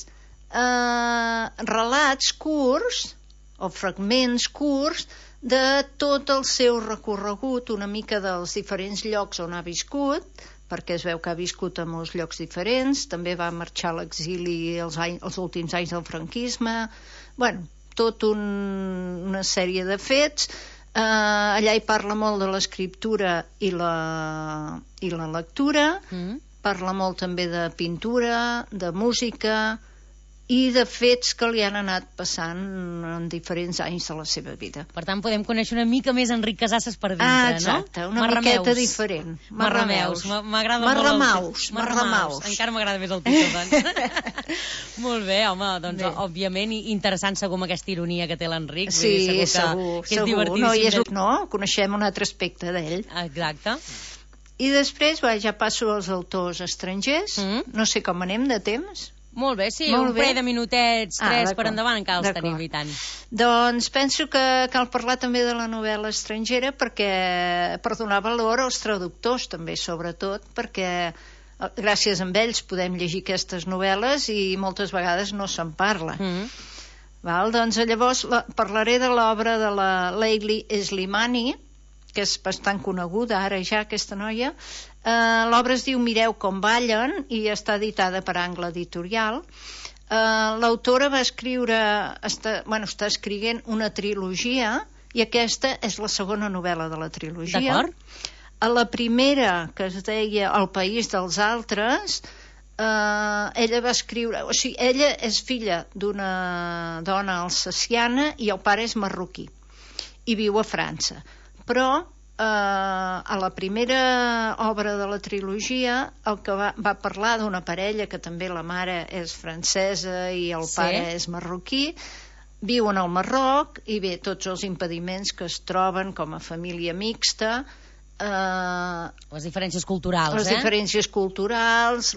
relats curts o fragments curts de tot el seu recorregut, una mica dels diferents llocs on ha viscut, perquè es veu que ha viscut a molts llocs diferents, també va marxar a l'exili els últims anys del franquisme, bueno, tot una sèrie de fets. Allà hi parla molt de l'escriptura i la lectura, parla molt també de pintura, de música i de fets que li han anat passant en diferents anys de la seva vida. Per tant, podem conèixer una mica més Enric Casasses per dintre, exacte, una miqueta diferent. Marrameus. M'agrada molt. Marramaus. Encara m'agrada més el títol, doncs. Molt bé, home, doncs, òbviament, interessant segur amb aquesta ironia que té l'Enric. Sí, segur. Que és divertíssim. No, coneixem un altre aspecte d'ell. Exacte. I després, ja passo als autors estrangers. No sé com anem de temps. Molt bé, sí, un parell de minutets, 3 per endavant, encara els tenim, i tant. Doncs penso que cal parlar també de la novel·la estrangera per donar valor als traductors també, sobretot, perquè gràcies a ells podem llegir aquestes novel·les i moltes vegades no se'n parla. Doncs llavors parlaré de l'obra de la Leili Slimani, que és bastant coneguda ara ja, aquesta noia. L'obra es diu Mireu com ballen i està editada per Angle Editorial. L'autora va escriure, està escrivint una trilogia i aquesta és la segona novel·la de la trilogia. D'acord. A la primera, que es deia El país dels altres, ella va escriure, o sigui, ella és filla d'una dona alsaciana i el pare és marroquí i viu a França. Però a la primera obra de la trilogia el que va parlar d'una parella que també la mare és francesa i el pare és marroquí, viuen al Marroc i bé, tots els impediments que es troben com a família mixta, les diferències culturals, les diferències culturals,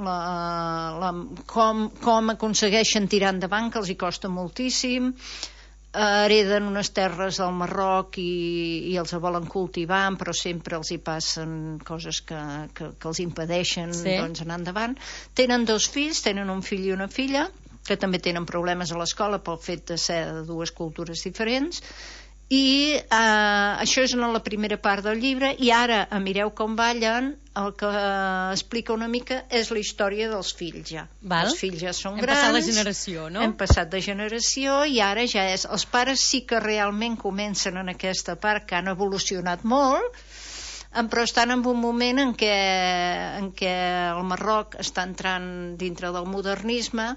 com aconsegueixen tirar endavant, que els hi costa moltíssim, hereden unes terres al Marroc i els volen cultivar, però sempre els hi passen coses que els impedeixen anar endavant. Tenen 2 fills, tenen un fill i una filla, que també tenen problemes a l'escola pel fet de ser de 2 cultures diferents, I això és en la primera part del llibre, i ara, a Mireu com ballen, el que explica una mica és la història dels fills ja. Val. Els fills ja són Hem grans. passat la generació, no? Hem passat de generació i ara ja és... Els pares sí que realment comencen en aquesta part, que han evolucionat molt, però estan en un moment en què el Marroc està entrant dintre del modernisme,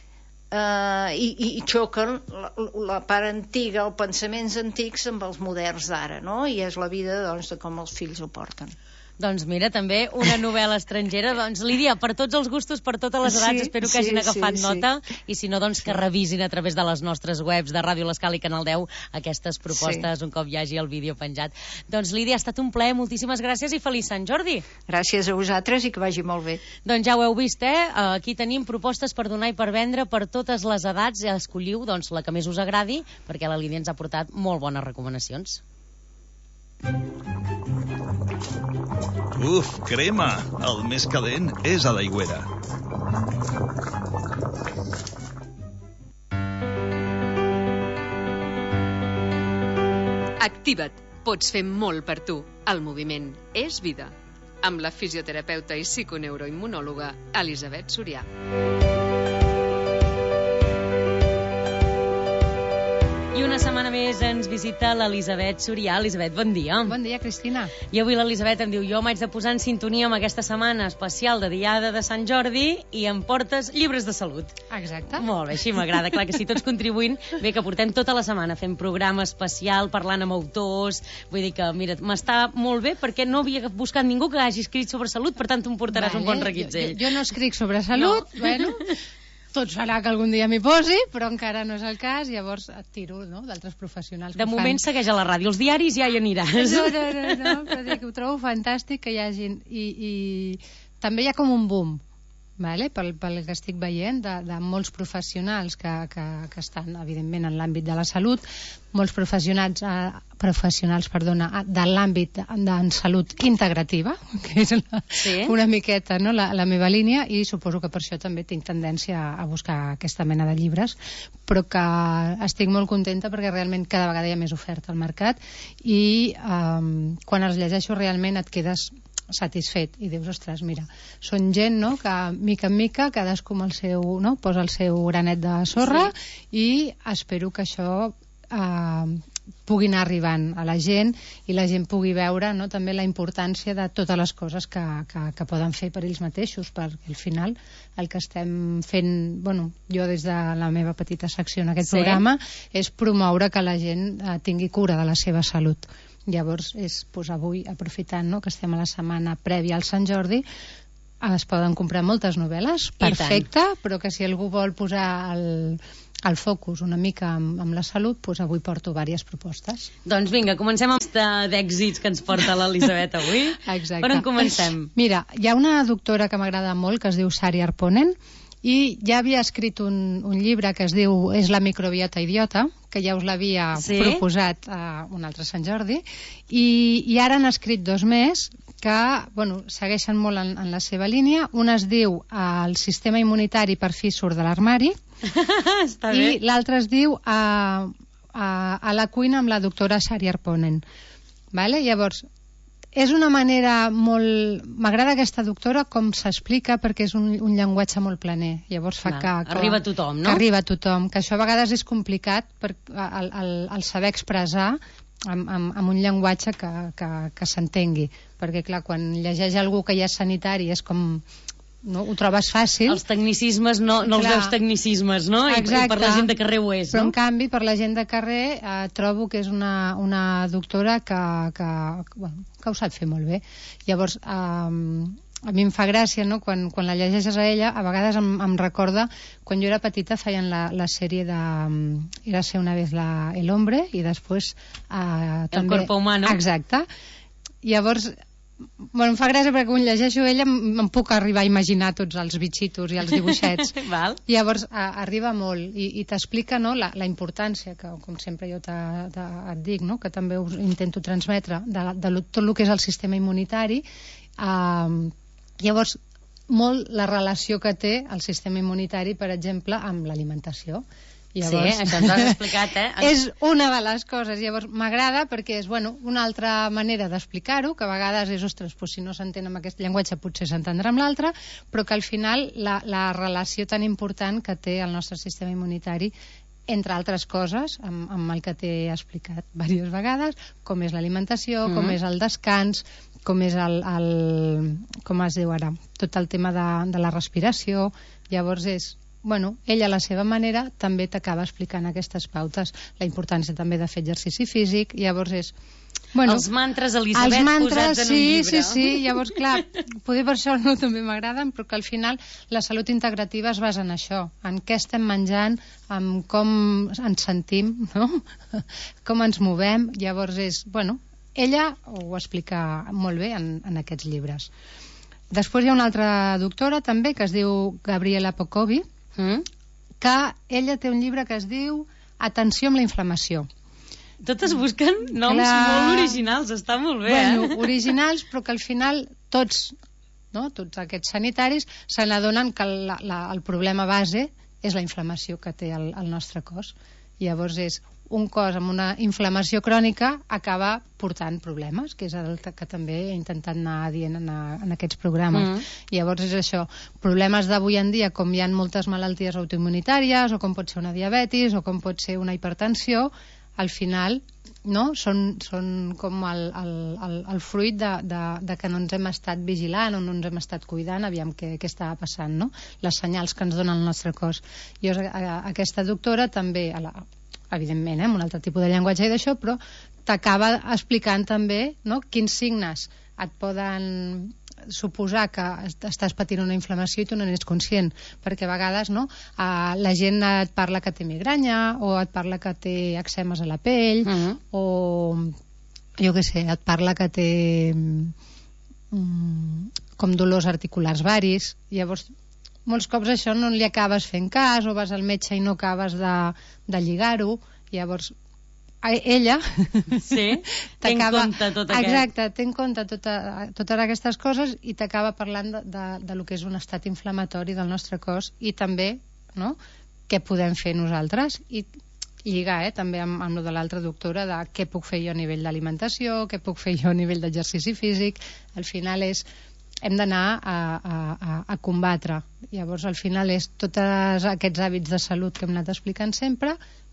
i xoquen la part antiga, els pensaments antics amb els moderns d'ara, no? I és la vida, doncs, de com els fills ho porten. Doncs mira, també una novel·la estrangera. Doncs, Lídia, per tots els gustos, per totes les edats, espero que hagin agafat nota, i si no, doncs que revisin a través de les nostres webs de Ràdio L'Escala i Canal 10 aquestes propostes un cop hi hagi el vídeo penjat. Doncs, Lídia, ha estat un plaer, moltíssimes gràcies i feliç Sant Jordi. Gràcies a vosaltres i que vagi molt bé. Doncs ja ho heu vist, aquí tenim propostes per donar i per vendre per totes les edats, i escolliu doncs la que més us agradi, perquè la Lídia ens ha portat molt bones recomanacions. Uf, crema! El més calent és a l'aigüera. Activa't. Pots fer molt per tu. El moviment és vida. Amb la fisioterapeuta i psiconeuroimmunòloga Elisabet Surià. I una setmana més ens visita l'Elisabet Surià. Elisabet, bon dia. Bon dia, Cristina. I avui l'Elisabet em diu: jo m'haig de posar en sintonia amb aquesta setmana especial de Diada de Sant Jordi i em portes llibres de salut. Exacte. Molt bé, així m'agrada. Clar que sí, tots contribuint. Bé, que portem tota la setmana fent programa especial, parlant amb autors. Vull dir que, mira, m'està molt bé perquè no havia buscat ningú que hagi escrit sobre salut, per tant em portaràs un bon reguitzell. Jo no escric sobre salut, no. Bueno... Tot farà que algun dia m'hi posi, però encara no és el cas, llavors et tiro, no?, d'altres professionals. De moment segueix a la ràdio, els diaris ja hi aniràs. No, però dic que ho trobo fantàstic que hi hagin, i també hi ha com un boom, vale? pel que estic veient, de molts professionals que estan, evidentment, en l'àmbit de la salut, molts professionals de l'àmbit de salut integrativa, que és una miqueta, no?, la meva línia, i suposo que per això també tinc tendència a buscar aquesta mena de llibres, però que estic molt contenta perquè realment cada vegada hi ha més oferta al mercat, i quan els llegeixo realment et quedes satisfet i dius, ostres, mira, són gent, no?, que mica en mica cadascú amb el seu, no?, posa el seu granet de sorra, i espero que això pugui anar arribant a la gent i la gent pugui veure, no?, també la importància de totes les coses que poden fer per ells mateixos, perquè al final el que estem fent, bueno, jo des de la meva petita secció en aquest programa, és promoure que la gent tingui cura de la seva salut. Llavors, doncs avui, aprofitant, no?, que estem a la setmana prèvia al Sant Jordi, es poden comprar moltes novel·les, perfecte, però que si algú vol posar el focus una mica amb la salut, doncs avui porto diverses propostes. Doncs vinga, comencem amb d'èxits que ens porta l'Elisabet avui. Exacte. Per on comencem? Mira, hi ha una doctora que m'agrada molt, que es diu Sari Arponen, i ja havia escrit un llibre que es diu És la microbiota idiota, que ja us l'havia proposat a un altre Sant Jordi, i ara han escrit 2 més que, bueno, segueixen molt en la seva línia. Un es diu El sistema immunitari per fi surt de l'armari i l'altre es diu a la cuina amb la doctora Sari Arponen. Vale? Llavors, és una manera molt... M'agrada aquesta doctora com s'explica, perquè és un llenguatge molt planer. Llavors fa que arriba a tothom, no? Que arriba a tothom, que això a vegades és complicat el saber expressar amb un llenguatge que s'entengui. Perquè, clar, quan llegeix algú que ja és sanitari és com... No, ho trobes fàcil. Els tecnicismes no els veus tecnicismes, no? Exacte. I per la gent de carrer ho és, però no? en canvi per la gent de carrer trobo que és una doctora que ho sap fer molt bé. Llavors a mi em fa gràcia, no?, quan la llegeixes a ella, a vegades em recorda quan jo era petita feien la sèrie de Érase una vez el hombre i després El cuerpo humano. Exacte. Llavors em fa gràcia perquè quan llegeixo ella em puc arribar a imaginar tots els bitxitos i els dibuixets. Llavors arriba molt i t'explica, no?, la importància que, com sempre jo et dic, no?, que també us intento transmetre de tot el que és el sistema immunitari. Llavors, molt la relació que té el sistema immunitari, per exemple, amb l'alimentació. Llavors... Sí, això ens has explicat, És una de les coses. Llavors, m'agrada perquè és, una altra manera d'explicar-ho, que a vegades és, ostres, si no s'entén amb aquest llenguatge potser s'entendrà amb l'altre, però que al final la relació tan important que té el nostre sistema immunitari, entre altres coses, amb el que t'he explicat diverses vegades, com és l'alimentació, com és el descans, com és com es diu ara, tot el tema de la respiració. Llavors és, ella a la seva manera també t'acaba explicant aquestes pautes, la importància també de fer exercici físic. Llavors és... els mantres, Elisabet, posats en un llibre. Sí, llavors, clar, poder per això no també m'agraden, però que al final la salut integrativa es basa en això, en què estem menjant, en com ens sentim, no? Com ens movem. Llavors és, ella ho explica molt bé en aquests llibres. Després hi ha una altra doctora també que es diu Gabriela Pocovi, que ella té un llibre que es diu Atenció amb la inflamació. Totes busquen noms molt originals, està molt bé, originals, però que al final tots aquests sanitaris se n'adonen que el problema base és la inflamació que té el nostre cos. Llavors és un cos amb una inflamació crònica acaba portant problemes, que és el que també he intentat anar dient en aquests programes. Llavors és això, problemes d'avui en dia, com hi ha moltes malalties autoimmunitàries, o com pot ser una diabetis, o com pot ser una hipertensió, al final són com el fruit de que no ens hem estat vigilant o no ens hem estat cuidant, aviam què estava passant, les senyals que ens dona el nostre cos. I aquesta doctora també, evidentment, amb un altre tipus de llenguatge i d'això, però t'acaba explicant també quins signes et poden suposar que estàs patint una inflamació i tu no n'ets conscient, perquè a vegades la gent et parla que té migranya o et parla que té eczemes a la pell o jo què sé, et parla que té com dolors articulars varis. Llavors molts cops això no li acabes fent cas o vas al metge i no acabes de lligar-ho. Llavors ella té en compte tot aquest. Exacte, té en compte totes aquestes coses i t'acaba parlant de lo que és un estat inflamatori del nostre cos i també què podem fer nosaltres i lligar també amb lo de l'altra doctora de què puc fer jo a nivell d'alimentació, què puc fer jo a nivell d'exercici físic. Al final hem d'anar a combatre. Llavors al final és tots aquests hàbits de salut que hem anat explicant sempre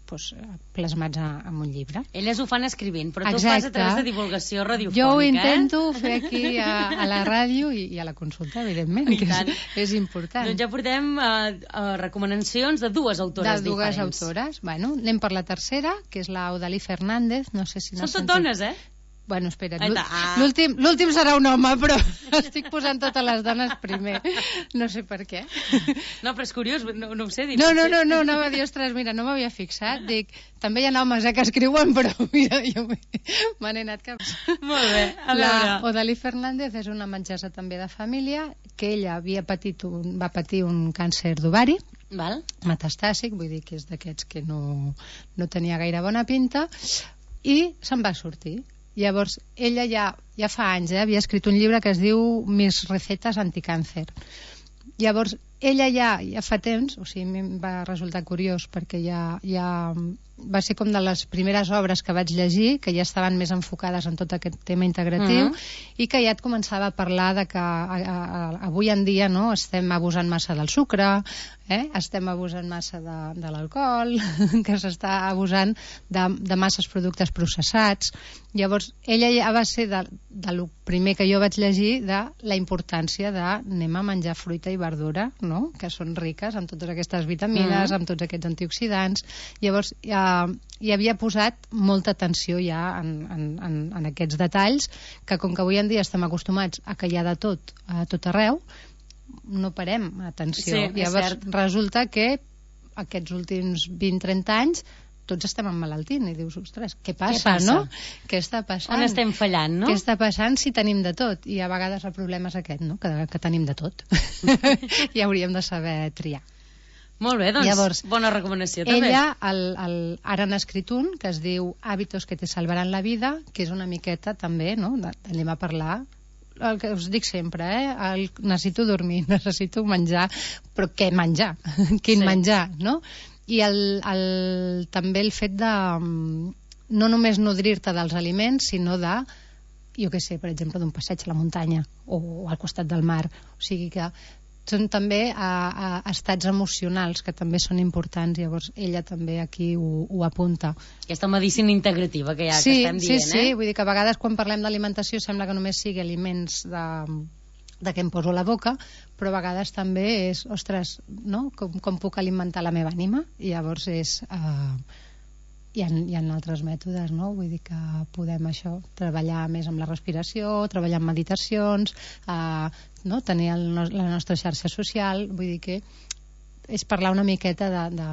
plasmats en un llibre. Elles ho fan escrivint, però tu ho fas a través de divulgació radiofònica. Jo ho intento fer aquí a la ràdio i a la consulta, evidentment, que és important. Doncs ja portem recomanacions de dues autores diferents. De dues autores. Anem per la tercera, que és la Odalie Fernández. No sé si són tot dones, Bueno, espera't, l'últim serà un home, però estic posant totes les dones primer. No sé per què. No, però és curiós, no ho sé. No, va dir, ostres, mira, no m'havia fixat. Dic, també hi ha homes que escriuen, però mira, jo me n'he anat cap. Molt bé, a veure. La Odalie Fernández és una metgessa també de família, que ella va patir un càncer d'ovari, metastàsic, vull dir que és d'aquests que no tenia gaire bona pinta, i se'n va sortir. Llavors, ella ja fa anys havia escrit un llibre que es diu Mis recetes anticàncer. Llavors, ella ja fa temps, o sigui, a mi em va resultar curiós perquè ja va ser com de les primeres obres que vaig llegir, que ja estaven més enfocades en tot aquest tema integratiu i que ja et començava a parlar de que avui en dia estem abusant massa del sucre, estem abusant massa de l'alcohol, que s'està abusant de masses productes processats. Llavors, ella ja va ser del primer que jo vaig llegir de la importància d'anem a menjar fruita i verdura, que són riques amb totes aquestes vitamines, amb tots aquests antioxidants. Llavors, hi havia posat molta atenció ja en aquests detalls, que com que avui en dia estem acostumats a que hi ha de tot a tot arreu, no parem atenció. Llavors resulta que aquests últims 20-30 anys tots estem emmalaltint i dius, ostres, què passa, no? Què està passant? On estem fallant, no? Què està passant si tenim de tot? I a vegades el problema és aquest, no? Que tenim de tot. I hauríem de saber triar. Molt bé, doncs, llavors, bona recomanació també. Ella, ara n'ha escrit un que es diu Hábitos que te salvaran la vida, que és una miqueta també, no? Anem a parlar el que us dic sempre, necessito dormir, necessito menjar, però què menjar? Quin menjar, no? I també el fet de no només nodrir-te dels aliments, sinó de, jo què sé, per exemple, d'un passeig a la muntanya o al costat del mar. O sigui que són també estats emocionals que també són importants, llavors ella també aquí ho apunta. Aquesta medicina integrativa que ja sí, que estem dient, sí, vull dir que a vegades quan parlem d'alimentació sembla que només sigui aliments de què em poso a la boca, però a vegades també és, ostres, no? Com puc alimentar la meva ànima? I llavors és... Hi ha altres mètodes, no? Vull dir que podem això, treballar més amb la respiració, treballar amb meditacions, no? Tenir la nostra xarxa social, vull dir que és parlar una miqueta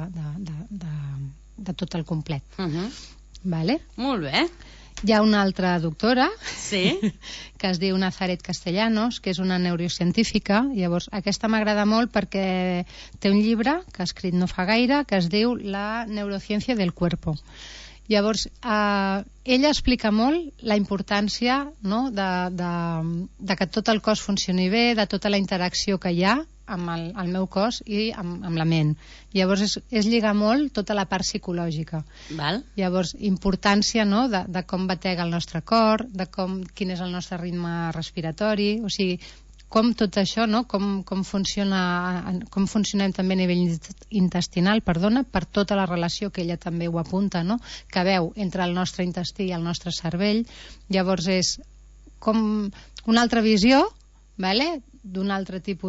de tot el complet. Vale? Molt bé. Hi ha una altra doctora sí? que es diu Nazaret Castellanos, que és una neurocientífica. Llavors, aquesta m'agrada molt perquè té un llibre que ha escrit no fa gaire que es diu La neurociencia del cuerpo. Llavors, ella explica molt la importància, no?, de que tot el cos funcioni bé, de tota la interacció que hi ha amb el meu cos i amb la ment. Llavors és lligar molt tota la part psicològica. Val. Llavors, importància, no?, de com batega el nostre cor, de quin és el nostre ritme respiratori, o sigui, com tot això, no?, com funcionem també a nivell intestinal, per tota la relació que ella també ho apunta, no?, que veu entre el nostre intestí i el nostre cervell. Llavors és com una altra visió, vale?, d'un altre tipus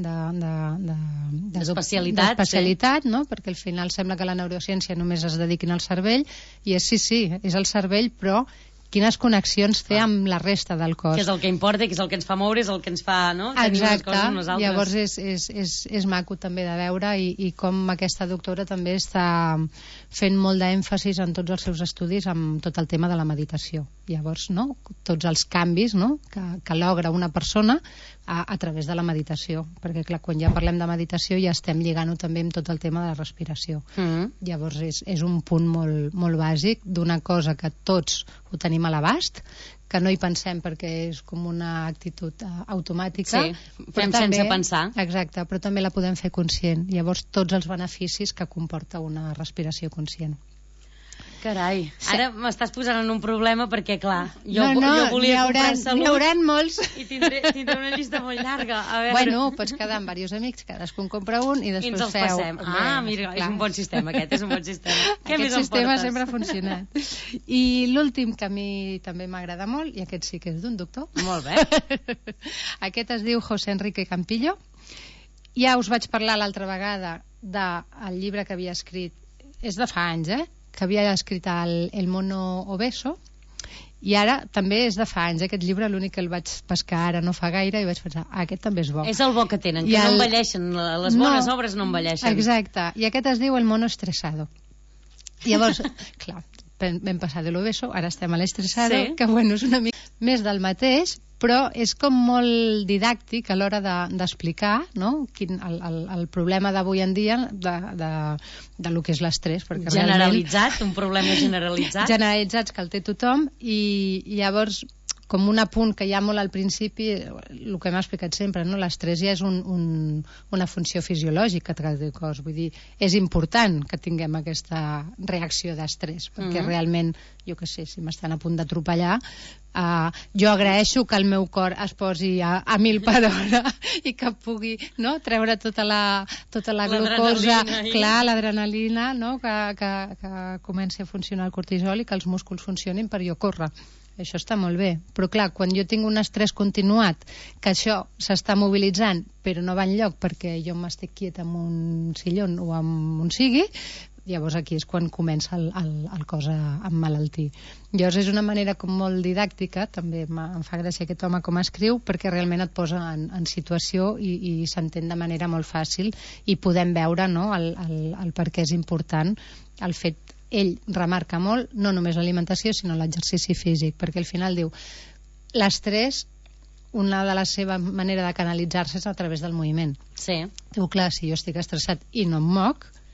d'especialitat, no? Perquè al final sembla que la neurociència només es dediquin al cervell, i sí, és el cervell, però quines connexions té amb la resta del cos. Que és el que importa, que és el que ens fa moure, és el que ens fa, no?, tenir unes coses amb nosaltres. Llavors és maco també de veure i com aquesta doctora també està fent molt d'èmfasis en tots els seus estudis amb tot el tema de la meditació. Llavors, no?, tots els canvis, no?, que logra una persona a través de la meditació, perquè clar, quan ja parlem de meditació ja estem lligant-ho també amb tot el tema de la respiració. Llavors és un punt molt, molt bàsic d'una cosa que tots ho tenim a l'abast, que no hi pensem perquè és com una actitud automàtica. Sí, fem sense pensar. Exacte, però també la podem fer conscient. Llavors tots els beneficis que comporta una respiració conscient. Carai, ara m'estàs posant en un problema perquè, clar, jo volia comprar salut. N'hi haurà molts. I tindré una llista molt llarga. Bueno, pots quedar amb diversos amics, cadascun compra un i després ens els passem. Mira, és un bon sistema aquest, és un bon sistema. Aquest sistema sempre ha funcionat. I l'últim que a mi també m'agrada molt, i aquest sí que és d'un doctor. Molt bé. Aquest es diu José Enrique Campillo. Ja us vaig parlar l'altra vegada del llibre que havia escrit, és de fa anys, que havia escrit el mono obeso, i ara també és de fa anys. Aquest llibre l'únic que el vaig pescar ara no fa gaire i vaig pensar, aquest també és bo. És el bo que tenen, que no envelleixen, les bones obres no envelleixen. Exacte, i aquest es diu El mono estresado. Llavors, clar, vam passar de l'obeso, ara estem a l'estresado, que bueno, és una mica més del mateix, però és com molt didàctic a l'hora d'explicar, no?, el problema d'avui en dia de lo que és l'estrès. Generalitzat, un problema generalitzat. Generalitzats que el té tothom, i llavors com un apunt que hi ha molt al principi, el que m'ha explicat sempre, no? L'estrès ja és una funció fisiològica del cos, vull dir, és important que tinguem aquesta reacció d'estrès, perquè realment, jo què sé, si m'estan a punt d'atropellar, jo agraeixo que el meu cor es posi a 1000 per hora i que pugui, no?, treure tota la glucosa, clar, l'adrenalina, no?, que comenci a funcionar el cortisol i que els músculs funcionin per jo córrer. Això està molt bé, però clar, quan jo tinc un estrès continuat, que això s'està mobilitzant però no va enlloc perquè jo m'estic quieta en un sillon o en on sigui, llavors aquí és quan comença el cos a emmalaltir. Llavors és una manera com molt didàctica, també em fa gràcia aquest home com escriu, perquè realment et posa en situació i s'entén de manera molt fàcil i podem veure, no?, el per què és important el fet. Ell remarca molt no només l'alimentació sinó l'exercici físic, perquè al final diu l'estrès, una de les seves maneres de canalitzar-se és a través del moviment. Sí. Diu, clar, si jo estic estressat i no em moc,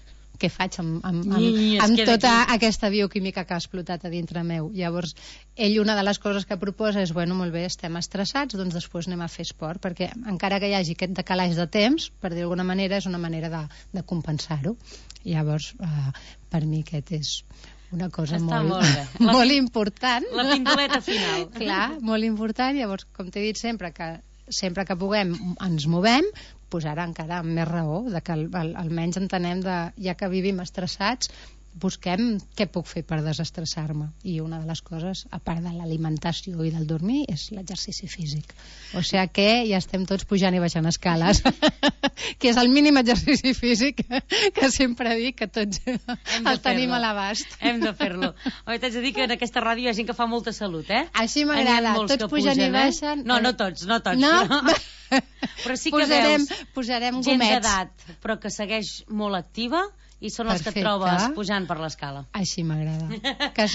què faig amb es queda tota aquí. aquesta bioquímica que ha explotat a dintre meu. Llavors, ell una de les coses que proposa és, bueno, molt bé, estem estressats, doncs després anem a fer esport, perquè encara que hi hagi aquest decalatge de temps, per dir d'alguna manera, és una manera de compensar-ho. Llavors, per mi aquest és una cosa molt important. La pintoleta final. Clar, molt important. Llavors, com t'he dit sempre que puguem ens movem, pues ara encara amb més raó, de que almenys entenem ja que vivim estressats, busquem què puc fer per desestressar-me. I una de les coses, a part de l'alimentació i del dormir, és l'exercici físic. O sigui que ja estem tots pujant i baixant escales, que és el mínim exercici físic que sempre dic que tots el tenim a l'abast. Hem de fer-lo. Oi, t'haig de dir que en aquesta ràdio hi ha gent que fa molta salut, eh? Així m'agrada, tots pujant i baixen. No tots. No? Però sí que posarem gent gomets. d'edat, però que segueix molt activa, i són els que et trobes pujant per l'escala. Així m'agrada.